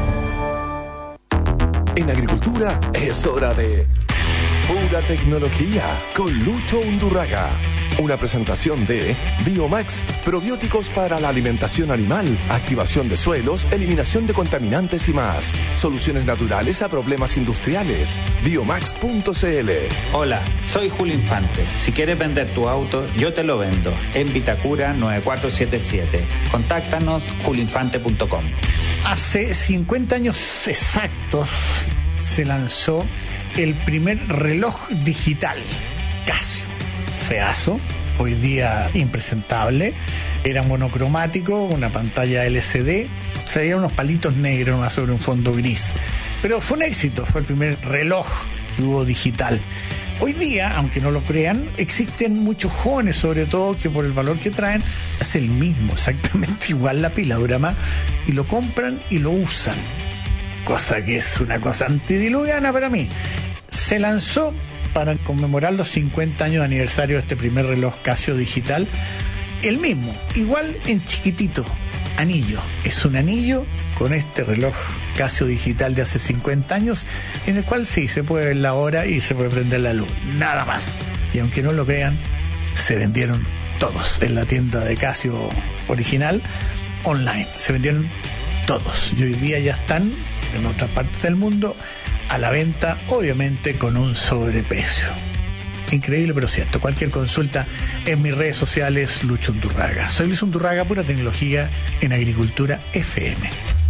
En agricultura es hora de Pura Tecnología con Lucho Undurraga. Una presentación de Biomax, probióticos para la alimentación animal, activación de suelos, eliminación de contaminantes y más. Soluciones naturales a problemas industriales. Biomax.cl. Hola, soy Julio Infante. Si quieres vender tu auto, yo te lo vendo. En Vitacura 9477. Contáctanos julioinfante.com. Hace 50 años exactos se lanzó el primer reloj digital, Casio. Feazo, hoy día impresentable, era monocromático, una pantalla LCD, se veían unos palitos negros sobre un fondo gris, pero fue un éxito, fue el primer reloj que hubo digital. Hoy día, aunque no lo crean, existen muchos jóvenes, sobre todo, que por el valor que traen, es el mismo, exactamente igual la pila, dura más, y lo compran y lo usan, cosa que es una cosa antediluviana para mí. Se lanzó para conmemorar los 50 años de aniversario de este primer reloj Casio digital, el mismo, igual en chiquitito, anillo. Es un anillo con este reloj Casio digital de hace 50 años, en el cual sí, se puede ver la hora y se puede prender la luz, nada más. Y aunque no lo crean, se vendieron todos en la tienda de Casio original, online, se vendieron todos. Y hoy día ya están en otras partes del mundo a la venta, obviamente con un sobreprecio. Increíble pero cierto. Cualquier consulta en mis redes sociales, Lucho Undurraga. Soy Luis Undurraga, Pura Tecnología en Agricultura FM.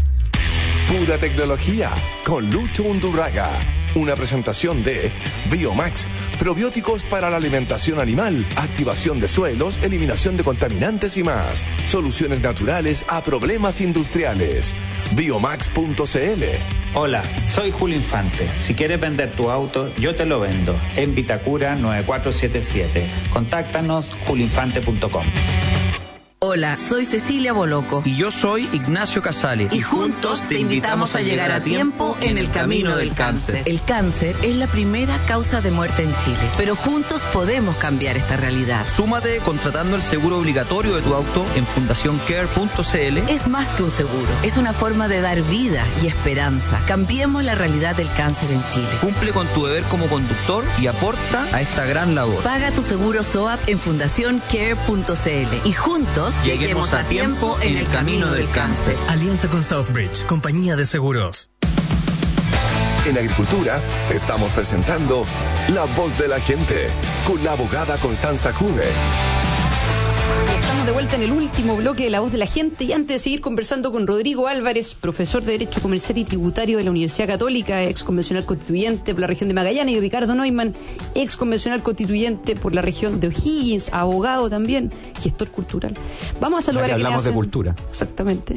Pura Tecnología con Lucho Undurraga. Una presentación de Biomax, probióticos para la alimentación animal, activación de suelos, eliminación de contaminantes y más. Soluciones naturales a problemas industriales. Biomax.cl. Hola, soy Julio Infante. Si quieres vender tu auto, yo te lo vendo. En Vitacura 9477. Contáctanos julioinfante.com. Hola, soy Cecilia Boloco. Y yo soy Ignacio Casale. Y juntos te invitamos a llegar a tiempo en el camino del cáncer. El cáncer es la primera causa de muerte en Chile, pero juntos podemos cambiar esta realidad. Súmate contratando el seguro obligatorio de tu auto en fundacioncare.cl. Es más que un seguro, es una forma de dar vida y esperanza. Cambiemos la realidad del cáncer en Chile. Cumple con tu deber como conductor y aporta a esta gran labor. Paga tu seguro SOAP en fundacioncare.cl y juntos lleguemos a tiempo en el camino del cáncer. Alianza con Southbridge, compañía de seguros. En Agricultura estamos presentando La Voz de la Gente con la abogada Constanza Juve. Estamos de vuelta en el último bloque de La Voz de la Gente y antes de seguir conversando con Rodrigo Álvarez, profesor de Derecho Comercial y Tributario de la Universidad Católica, ex convencional constituyente por la región de Magallanes, y Ricardo Neumann, ex convencional constituyente por la región de O'Higgins, abogado también, gestor cultural. Vamos a saludar a quienes hablamos de cultura. Exactamente.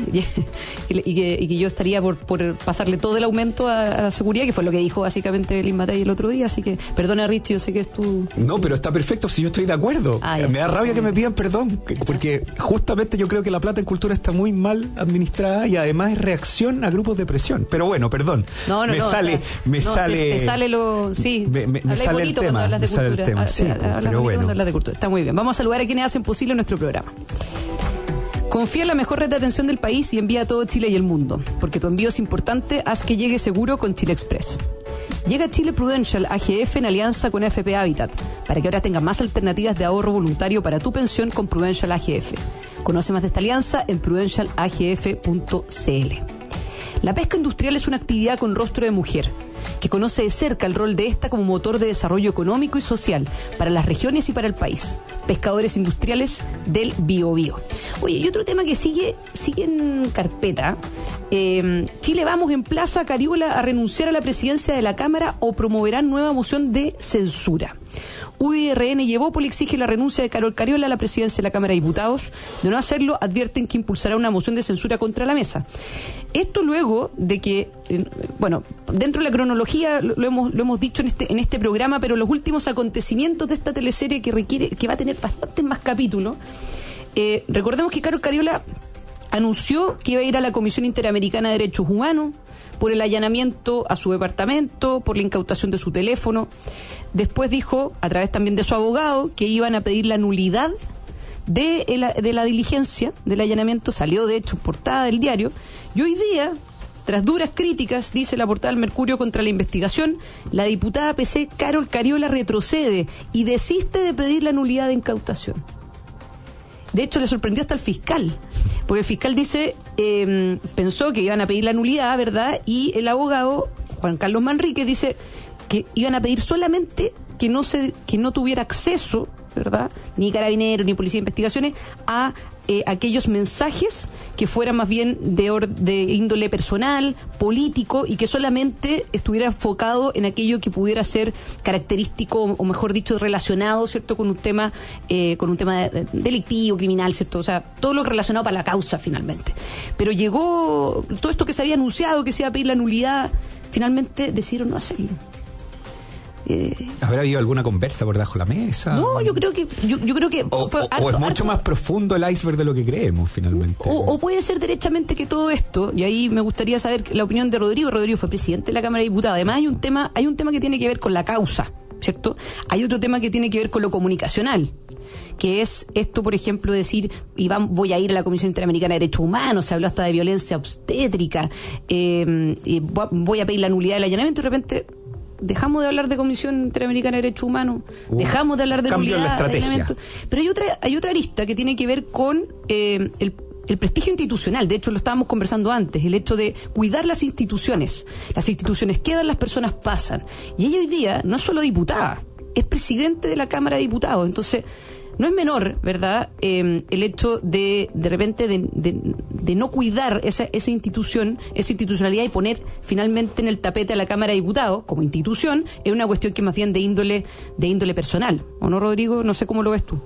Y que yo estaría por pasarle todo el aumento a la seguridad, que fue lo que dijo básicamente Lin Matei el otro día, así que perdona Rich, yo sé que es tu... No, pero está perfecto, si yo estoy de acuerdo. Me da rabia que me pidan perdón, porque justamente yo creo que la plata en cultura está muy mal administrada y además es reacción a grupos de presión. Pero bueno, perdón. Me sale lo... Sí, me sale el tema. Me sale el tema, sí. Hablas bonito cuando hablas de cultura. Está muy bien. Vamos a saludar a quienes hacen posible nuestro programa. Confía en la mejor red de atención del país y envía a todo Chile y el mundo. Porque tu envío es importante, haz que llegue seguro con Chile Express. Llega a Chile Prudential AGF en alianza con AFP Habitat, para que ahora tengas más alternativas de ahorro voluntario para tu pensión con Prudential AGF. Conoce más de esta alianza en prudentialagf.cl. La pesca industrial es una actividad con rostro de mujer, que conoce de cerca el rol de esta como motor de desarrollo económico y social para las regiones y para el país. Pescadores industriales del Biobío. Oye, y otro tema que sigue en carpeta. Chile Vamos emplaza a Cariola a renunciar a la presidencia de la Cámara o promoverán nueva moción de censura. UDRN y Evópoli exige la renuncia de Carol Cariola a la presidencia de la Cámara de Diputados. De no hacerlo, advierten que impulsará una moción de censura contra la mesa. Esto luego de que, dentro de la cronología lo hemos dicho en este programa, pero los últimos acontecimientos de esta teleserie que va a tener bastantes más capítulos. Recordemos que Carol Cariola anunció que iba a ir a la Comisión Interamericana de Derechos Humanos por el allanamiento a su departamento, por la incautación de su teléfono. Después dijo, a través también de su abogado, que iban a pedir la nulidad de la diligencia, del allanamiento. Salió, de hecho, en portada del diario. Y hoy día, tras duras críticas, dice la portada del Mercurio, contra la investigación, la diputada PC Carol Cariola retrocede y desiste de pedir la nulidad de incautación. De hecho, le sorprendió hasta el fiscal, porque el fiscal dice, pensó que iban a pedir la nulidad, ¿verdad? Y el abogado, Juan Carlos Manrique, dice que iban a pedir solamente que no tuviera acceso, ¿verdad?, ni Carabineros ni Policía de Investigaciones, a aquellos mensajes que fueran más bien de índole personal, político, y que solamente estuviera enfocado en aquello que pudiera ser característico, o mejor dicho, relacionado, ¿cierto?, con un tema delictivo, criminal, ¿cierto? O sea, todo lo relacionado para la causa, finalmente. Pero llegó todo esto que se había anunciado, que se iba a pedir la nulidad, finalmente decidieron no hacerlo. ¿Habrá habido alguna conversa por debajo de la mesa? No, yo creo que o es mucho más profundo el iceberg de lo que creemos, finalmente. O puede ser derechamente que todo esto, y ahí me gustaría saber la opinión de Rodrigo. Rodrigo fue presidente de la Cámara de Diputados. Además hay un tema que tiene que ver con la causa, ¿cierto? Hay otro tema que tiene que ver con lo comunicacional, que es esto, por ejemplo, decir, voy a ir a la Comisión Interamericana de Derechos Humanos, se habló hasta de violencia obstétrica, voy a pedir la nulidad del allanamiento, y de repente dejamos de hablar de Comisión Interamericana de Derechos Humanos, dejamos de hablar de nulidad, pero hay otra arista que tiene que ver con el prestigio institucional. De hecho, lo estábamos conversando antes, el hecho de cuidar las instituciones quedan, las personas pasan, y ella hoy día no es solo diputada, es presidente de la Cámara de Diputados. Entonces no es menor, ¿verdad?, el hecho de repente de no cuidar esa institucionalidad, y poner finalmente en el tapete a la Cámara de Diputados como institución, es una cuestión que más bien de índole personal. ¿O no, Rodrigo? No sé cómo lo ves tú.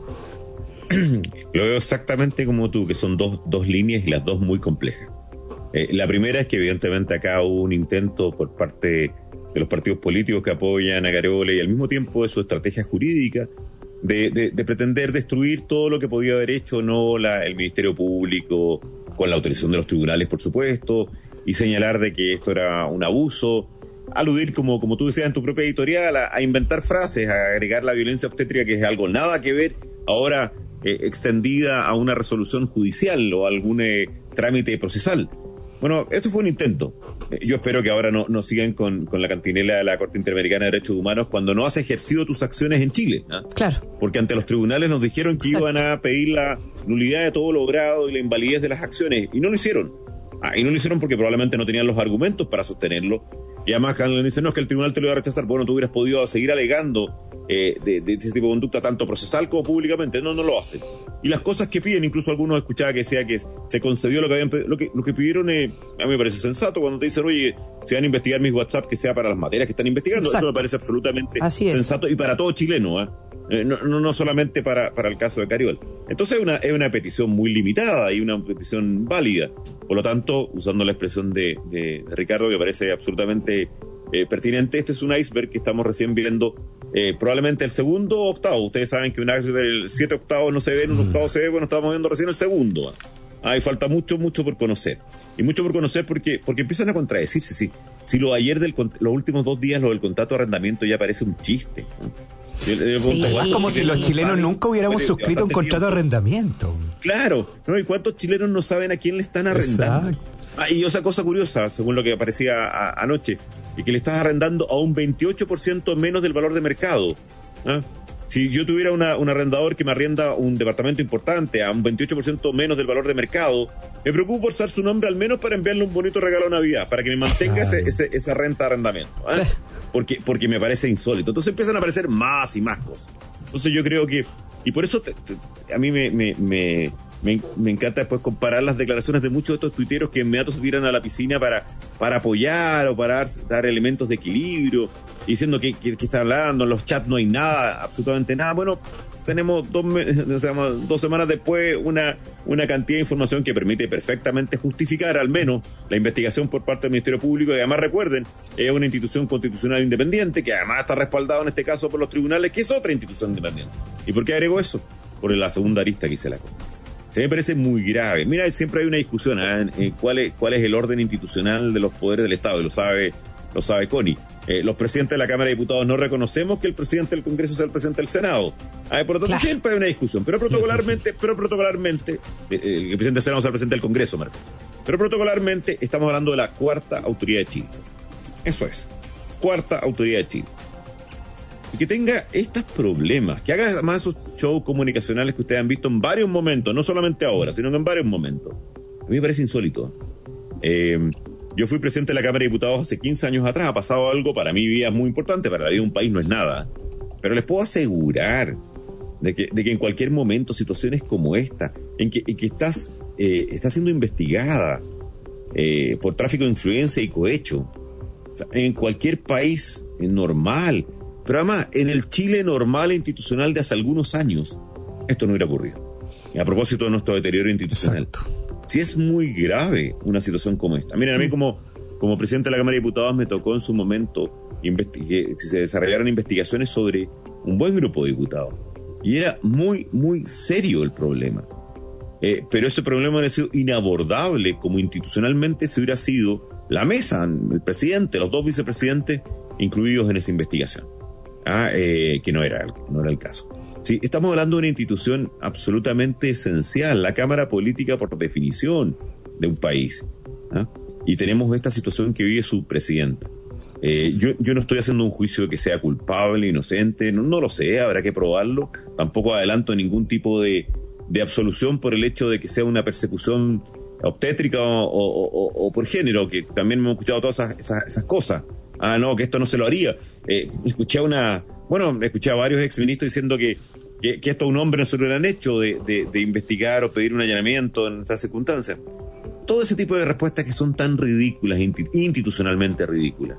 Lo veo exactamente como tú, que son dos líneas, y las dos muy complejas. La primera es que evidentemente acá hubo un intento por parte de los partidos políticos que apoyan a Cariola, y al mismo tiempo de su estrategia jurídica, de pretender destruir todo lo que podía haber hecho el Ministerio Público, con la autorización de los tribunales, por supuesto, y señalar de que esto era un abuso, aludir, como tú decías en tu propia editorial, a inventar frases, a agregar la violencia obstétrica, que es algo nada que ver ahora extendida a una resolución judicial o a algún trámite procesal. Bueno, esto fue un intento. Yo espero que ahora no sigan con la cantinela de la Corte Interamericana de Derechos Humanos cuando no has ejercido tus acciones en Chile. Claro. Porque ante los tribunales nos dijeron que iban a pedir la nulidad de todo logrado y la invalidez de las acciones, y no lo hicieron. Y no lo hicieron porque probablemente no tenían los argumentos para sostenerlo. Y además, cuando le dicen, no, es que el tribunal te lo iba a rechazar, bueno, tú hubieras podido seguir alegando de ese tipo de conducta, tanto procesal como públicamente. No lo hacen. Y las cosas que piden, incluso algunos escuchaba que decía que se concedió lo que habían lo que pidieron, a mí me parece sensato, cuando te dicen, oye, se van a investigar mis WhatsApp, que sea para las materias que están investigando. Exacto. Eso me parece absolutamente sensato, y para todo chileno, no solamente para el caso de Cariola. Entonces es una petición muy limitada y una petición válida. Por lo tanto, usando la expresión de Ricardo, que parece absolutamente pertinente, este es un iceberg que estamos recién viendo, probablemente el segundo octavo. Ustedes saben que un iceberg, el 7 octavos no se ve, un octavo se ve, bueno, estamos viendo recién el segundo. Hay falta mucho por conocer. Y mucho por conocer porque empiezan a contradecirse. Si lo ayer los últimos 2 días, lo del contrato de arrendamiento ya parece un chiste, ¿no? Es como si los chilenos nunca hubiéramos suscrito un contrato de arrendamiento. Claro, ¿no? ¿Y cuántos chilenos no saben a quién le están arrendando? Exacto. Y otra cosa curiosa, según lo que aparecía anoche, y que le estás arrendando a un 28% menos del valor de mercado. ¿Ah? Si yo tuviera un arrendador que me arrienda un departamento importante a un 28% menos del valor de mercado, me preocupo por usar su nombre al menos para enviarle un bonito regalo de Navidad, para que me mantenga esa renta de arrendamiento. ¿Eh? Porque me parece insólito. Entonces empiezan a aparecer más y más cosas. Entonces yo creo que... Y por eso a mí me encanta después comparar las declaraciones de muchos de estos tuiteros que inmediato se tiran a la piscina para apoyar o para dar elementos de equilibrio, diciendo que está hablando, en los chats no hay nada, absolutamente nada. Bueno, tenemos 2 semanas después una cantidad de información que permite perfectamente justificar al menos la investigación por parte del Ministerio Público, y además recuerden, es una institución constitucional independiente, que además está respaldado en este caso por los tribunales, que es otra institución independiente. ¿Y por qué agrego eso? Por la segunda arista que hice la cosa. Se me parece muy grave. Mira, siempre hay una discusión en cuál es el orden institucional de los poderes del Estado, y lo sabe Connie. Los presidentes de la Cámara de Diputados no reconocemos que el presidente del Congreso sea el presidente del Senado. Por lo tanto, siempre hay una discusión, pero protocolarmente, el presidente del Senado sea el presidente del Congreso, Marco. Pero protocolarmente estamos hablando de la cuarta autoridad de Chile. Eso es, cuarta autoridad de Chile. Y que tenga estos problemas, que haga además esos shows comunicacionales que ustedes han visto en varios momentos, no solamente ahora, sino que en varios momentos. A mí me parece insólito. Yo fui presidente de la Cámara de Diputados hace 15 años atrás, ha pasado algo para mi vida muy importante, para la vida de un país no es nada. Pero les puedo asegurar de que en cualquier momento situaciones como esta, en que estás siendo investigada por tráfico de influencia y cohecho, o sea, en cualquier país normal, pero además en el Chile normal e institucional de hace algunos años, esto no hubiera ocurrido. Y a propósito de nuestro deterioro institucional. Exacto. Sí, es muy grave una situación como esta. Miren, a mí como presidente de la Cámara de Diputados me tocó en su momento que se desarrollaron investigaciones sobre un buen grupo de diputados. Y era muy, muy serio el problema. Pero ese problema ha sido inabordable como institucionalmente se hubiera sido la mesa, el presidente, los 2 vicepresidentes incluidos en esa investigación. Que no era el caso. Sí, estamos hablando de una institución absolutamente esencial, la Cámara Política por definición de un país. Y tenemos esta situación que vive su presidenta. Yo no estoy haciendo un juicio de que sea culpable, inocente, no lo sé, habrá que probarlo. Tampoco adelanto ningún tipo de absolución por el hecho de que sea una persecución obstétrica o por género, que también hemos escuchado todas esas cosas. No, que esto no se lo haría. Escuché a varios exministros diciendo que esto a un hombre no se lo hubieran hecho de investigar o pedir un allanamiento en estas circunstancias. Todo ese tipo de respuestas que son tan ridículas, institucionalmente ridículas,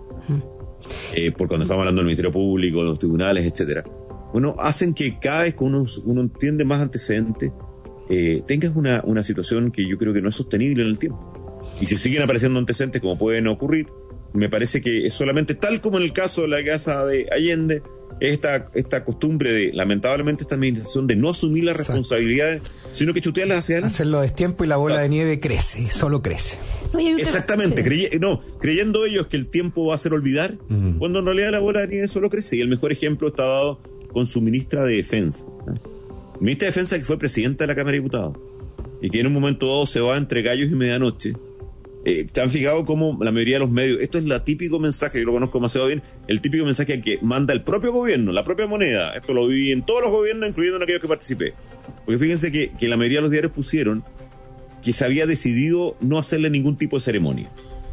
por cuando estamos hablando del Ministerio Público, los tribunales, etcétera, bueno, hacen que cada vez que uno entiende más antecedentes, tengas una situación que yo creo que no es sostenible en el tiempo. Y si siguen apareciendo antecedentes como pueden ocurrir, me parece que es solamente, tal como en el caso de la casa de Allende, esta costumbre de, lamentablemente, esta administración de no asumir las responsabilidades, sino que chutearlas hacia adelante. Hacerlo a destiempo y la bola de nieve crece, y solo crece. Exactamente, creyendo ellos que el tiempo va a hacer olvidar, cuando en realidad la bola de nieve solo crece. Y el mejor ejemplo está dado con su ministra de Defensa. Ministra de Defensa que fue presidenta de la Cámara de Diputados y que en un momento dado se va entre gallos y medianoche. ¿Te han fijado cómo la mayoría de los medios, esto es el típico mensaje, yo lo conozco demasiado bien, el típico mensaje que manda el propio gobierno, la propia moneda? Esto lo viví en todos los gobiernos, incluyendo en aquellos que participé. Porque fíjense que la mayoría de los diarios pusieron que se había decidido no hacerle ningún tipo de ceremonia.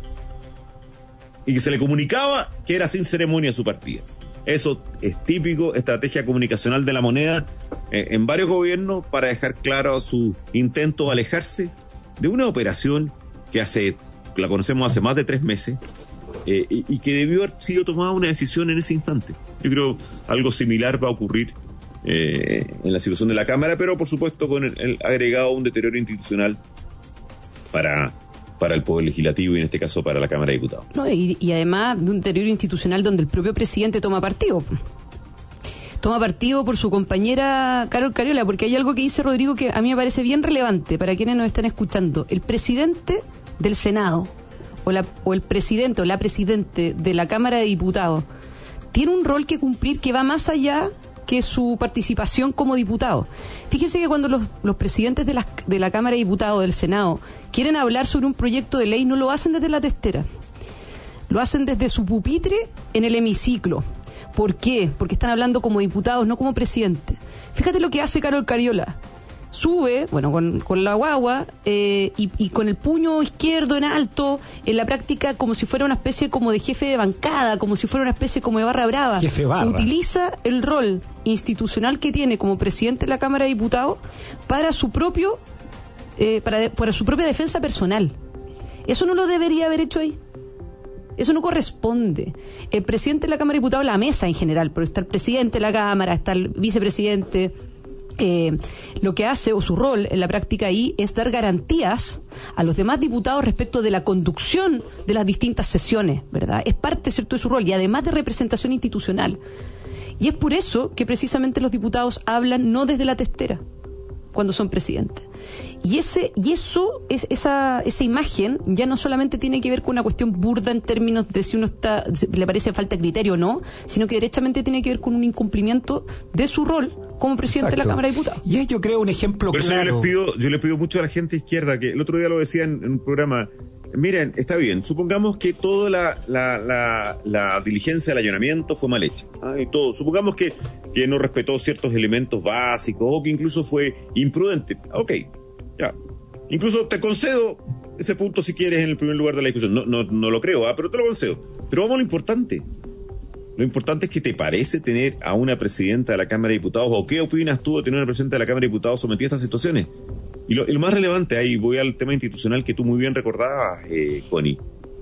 Y que se le comunicaba que era sin ceremonia su partida. Eso es típico estrategia comunicacional de la moneda en varios gobiernos para dejar claro su intento de alejarse de una operación que la conocemos hace más de 3 meses, y que debió haber sido tomada una decisión en ese instante. Yo creo algo similar va a ocurrir en la situación de la Cámara, pero por supuesto con el agregado un deterioro institucional para el Poder Legislativo y en este caso para la Cámara de Diputados. Y además de un deterioro institucional donde el propio presidente toma partido por su compañera Carol Cariola, porque hay algo que dice Rodrigo que a mí me parece bien relevante para quienes nos están escuchando. El presidente del Senado o el presidente o la presidente de la Cámara de Diputados tiene un rol que cumplir que va más allá que su participación como diputado. Fíjense que cuando los presidentes de la Cámara de Diputados, del Senado, quieren hablar sobre un proyecto de ley, no lo hacen desde la testera. Lo hacen desde su pupitre en el hemiciclo. ¿Por qué? Porque están hablando como diputados, no como presidente. Fíjate lo que hace Carol Cariola. Sube, bueno, con la guagua y con el puño izquierdo en alto, en la práctica como si fuera una especie como de jefe de bancada, como si fuera una especie como de barra brava. Jefe barra. Utiliza el rol institucional que tiene como presidente de la Cámara de Diputados para su propio para su propia defensa personal. Eso no lo debería haber hecho ahí. Eso no corresponde. El presidente de la Cámara de Diputados, la mesa en general, pero está el presidente de la Cámara, está el vicepresidente. Lo que hace, o su rol en la práctica ahí, es dar garantías a los demás diputados respecto de la conducción de las distintas sesiones, ¿verdad? Es parte, ¿cierto?, de su rol, y además de representación institucional. Y es por eso que precisamente los diputados hablan no desde la testera, cuando son presidentes. Esa imagen ya no solamente tiene que ver con una cuestión burda en términos de si le parece falta de criterio o no, sino que derechamente tiene que ver con un incumplimiento de su rol como presidente de la Cámara de Diputados. Y es, yo creo, un ejemplo claro. Yo le pido mucho a la gente izquierda, que el otro día lo decía en un programa. Miren, está bien, supongamos que toda la diligencia del allanamiento fue mal hecha, y todo, supongamos que no respetó ciertos elementos básicos, o que incluso fue imprudente. Ok, ya, incluso te concedo ese punto si quieres en el primer lugar de la discusión. No lo creo, pero te lo concedo. Pero vamos a lo importante. Lo importante es que te parece tener a una presidenta de la Cámara de Diputados, o qué opinas tú de tener a una presidenta de la Cámara de Diputados sometida a estas situaciones. Y lo más relevante, ahí voy al tema institucional que tú muy bien recordabas, Connie.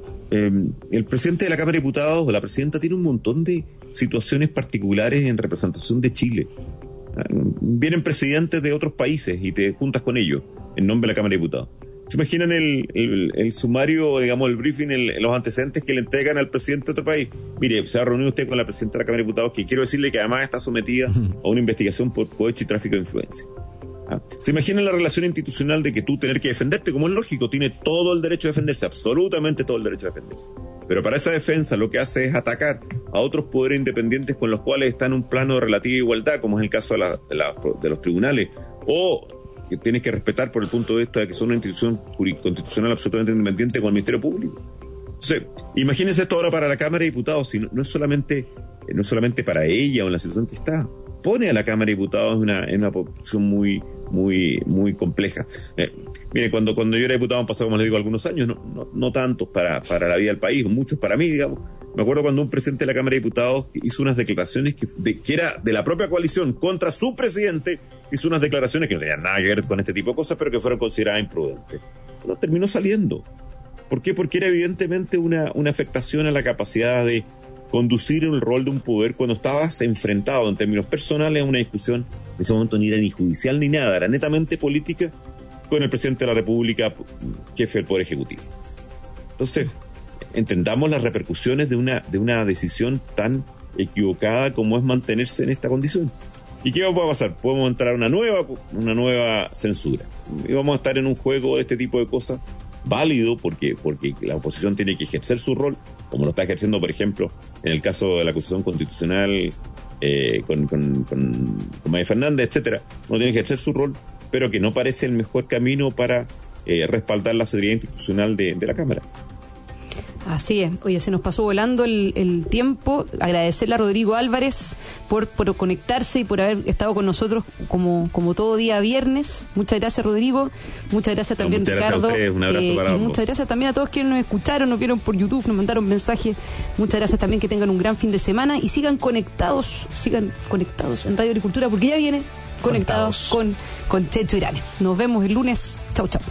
El presidente de la Cámara de Diputados, o la presidenta, tiene un montón de situaciones particulares en representación de Chile. Vienen presidentes de otros países y te juntas con ellos en nombre de la Cámara de Diputados. ¿Se imaginan el sumario, digamos, el briefing, los antecedentes que le entregan al presidente de otro país? Mire, se va a reunir usted con la presidenta de la Cámara de Diputados, que quiero decirle que además está sometida a una investigación por cohecho y tráfico de influencia. ¿Se imaginan la relación institucional de que tú tener que defenderte? Como es lógico, tiene todo el derecho a defenderse, absolutamente todo el derecho a defenderse. Pero para esa defensa lo que hace es atacar a otros poderes independientes con los cuales está en un plano de relativa igualdad, como es el caso de los tribunales, o que tienes que respetar por el punto de vista de que son una institución constitucional absolutamente independiente con el Ministerio Público. Entonces, imagínense esto ahora para la Cámara de Diputados, si no es solamente para ella o en la situación que está. Pone a la Cámara de Diputados en una posición muy compleja. Mire, cuando yo era diputado han pasado, como les digo, algunos años, no tantos para la vida del país, muchos para mí, digamos. Me acuerdo cuando un presidente de la Cámara de Diputados hizo unas declaraciones que era de la propia coalición contra su presidente, hizo unas declaraciones que no tenían nada que ver con este tipo de cosas, pero que fueron consideradas imprudentes. No terminó saliendo. ¿Por qué? Porque era evidentemente una afectación a la capacidad de conducir el rol de un poder cuando estabas enfrentado en términos personales a una discusión, en ese momento ni era ni judicial ni nada, era netamente política, con el presidente de la República, jefe del Poder Ejecutivo. Entonces, entendamos las repercusiones de una decisión tan equivocada como es mantenerse en esta condición. ¿Y qué va a pasar? Podemos entrar a una nueva censura. Y vamos a estar en un juego de este tipo de cosas válido porque la oposición tiene que ejercer su rol, como lo está ejerciendo, por ejemplo, en el caso de la acusación constitucional con Maya Fernández, etcétera. Uno tiene que ejercer su rol, pero que no parece el mejor camino para respaldar la seriedad institucional de la Cámara. Así es. Oye, se nos pasó volando el tiempo. Agradecerle a Rodrigo Álvarez por conectarse y por haber estado con nosotros como todo día viernes. Muchas gracias, Rodrigo. Muchas gracias también, Ricardo. Un abrazo para ambos. Muchas gracias también a todos quienes nos escucharon, nos vieron por YouTube, nos mandaron mensajes. Muchas gracias también, que tengan un gran fin de semana y sigan conectados en Radio Agricultura, porque ya viene Conectados con Checho Irane. Nos vemos el lunes. Chau, chau.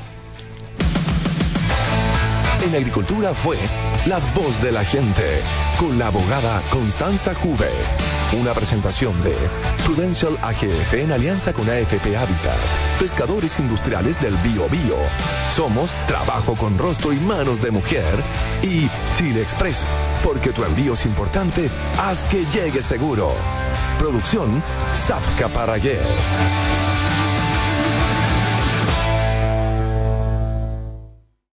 En Agricultura fue La Voz de la Gente, con la abogada Constanza Juve. Una presentación de Prudential AGF en alianza con AFP Habitat, pescadores industriales del Biobío. Somos Trabajo con Rostro y Manos de Mujer y Chile Express, porque tu envío es importante, haz que llegue seguro. Producción Zafka Paragués.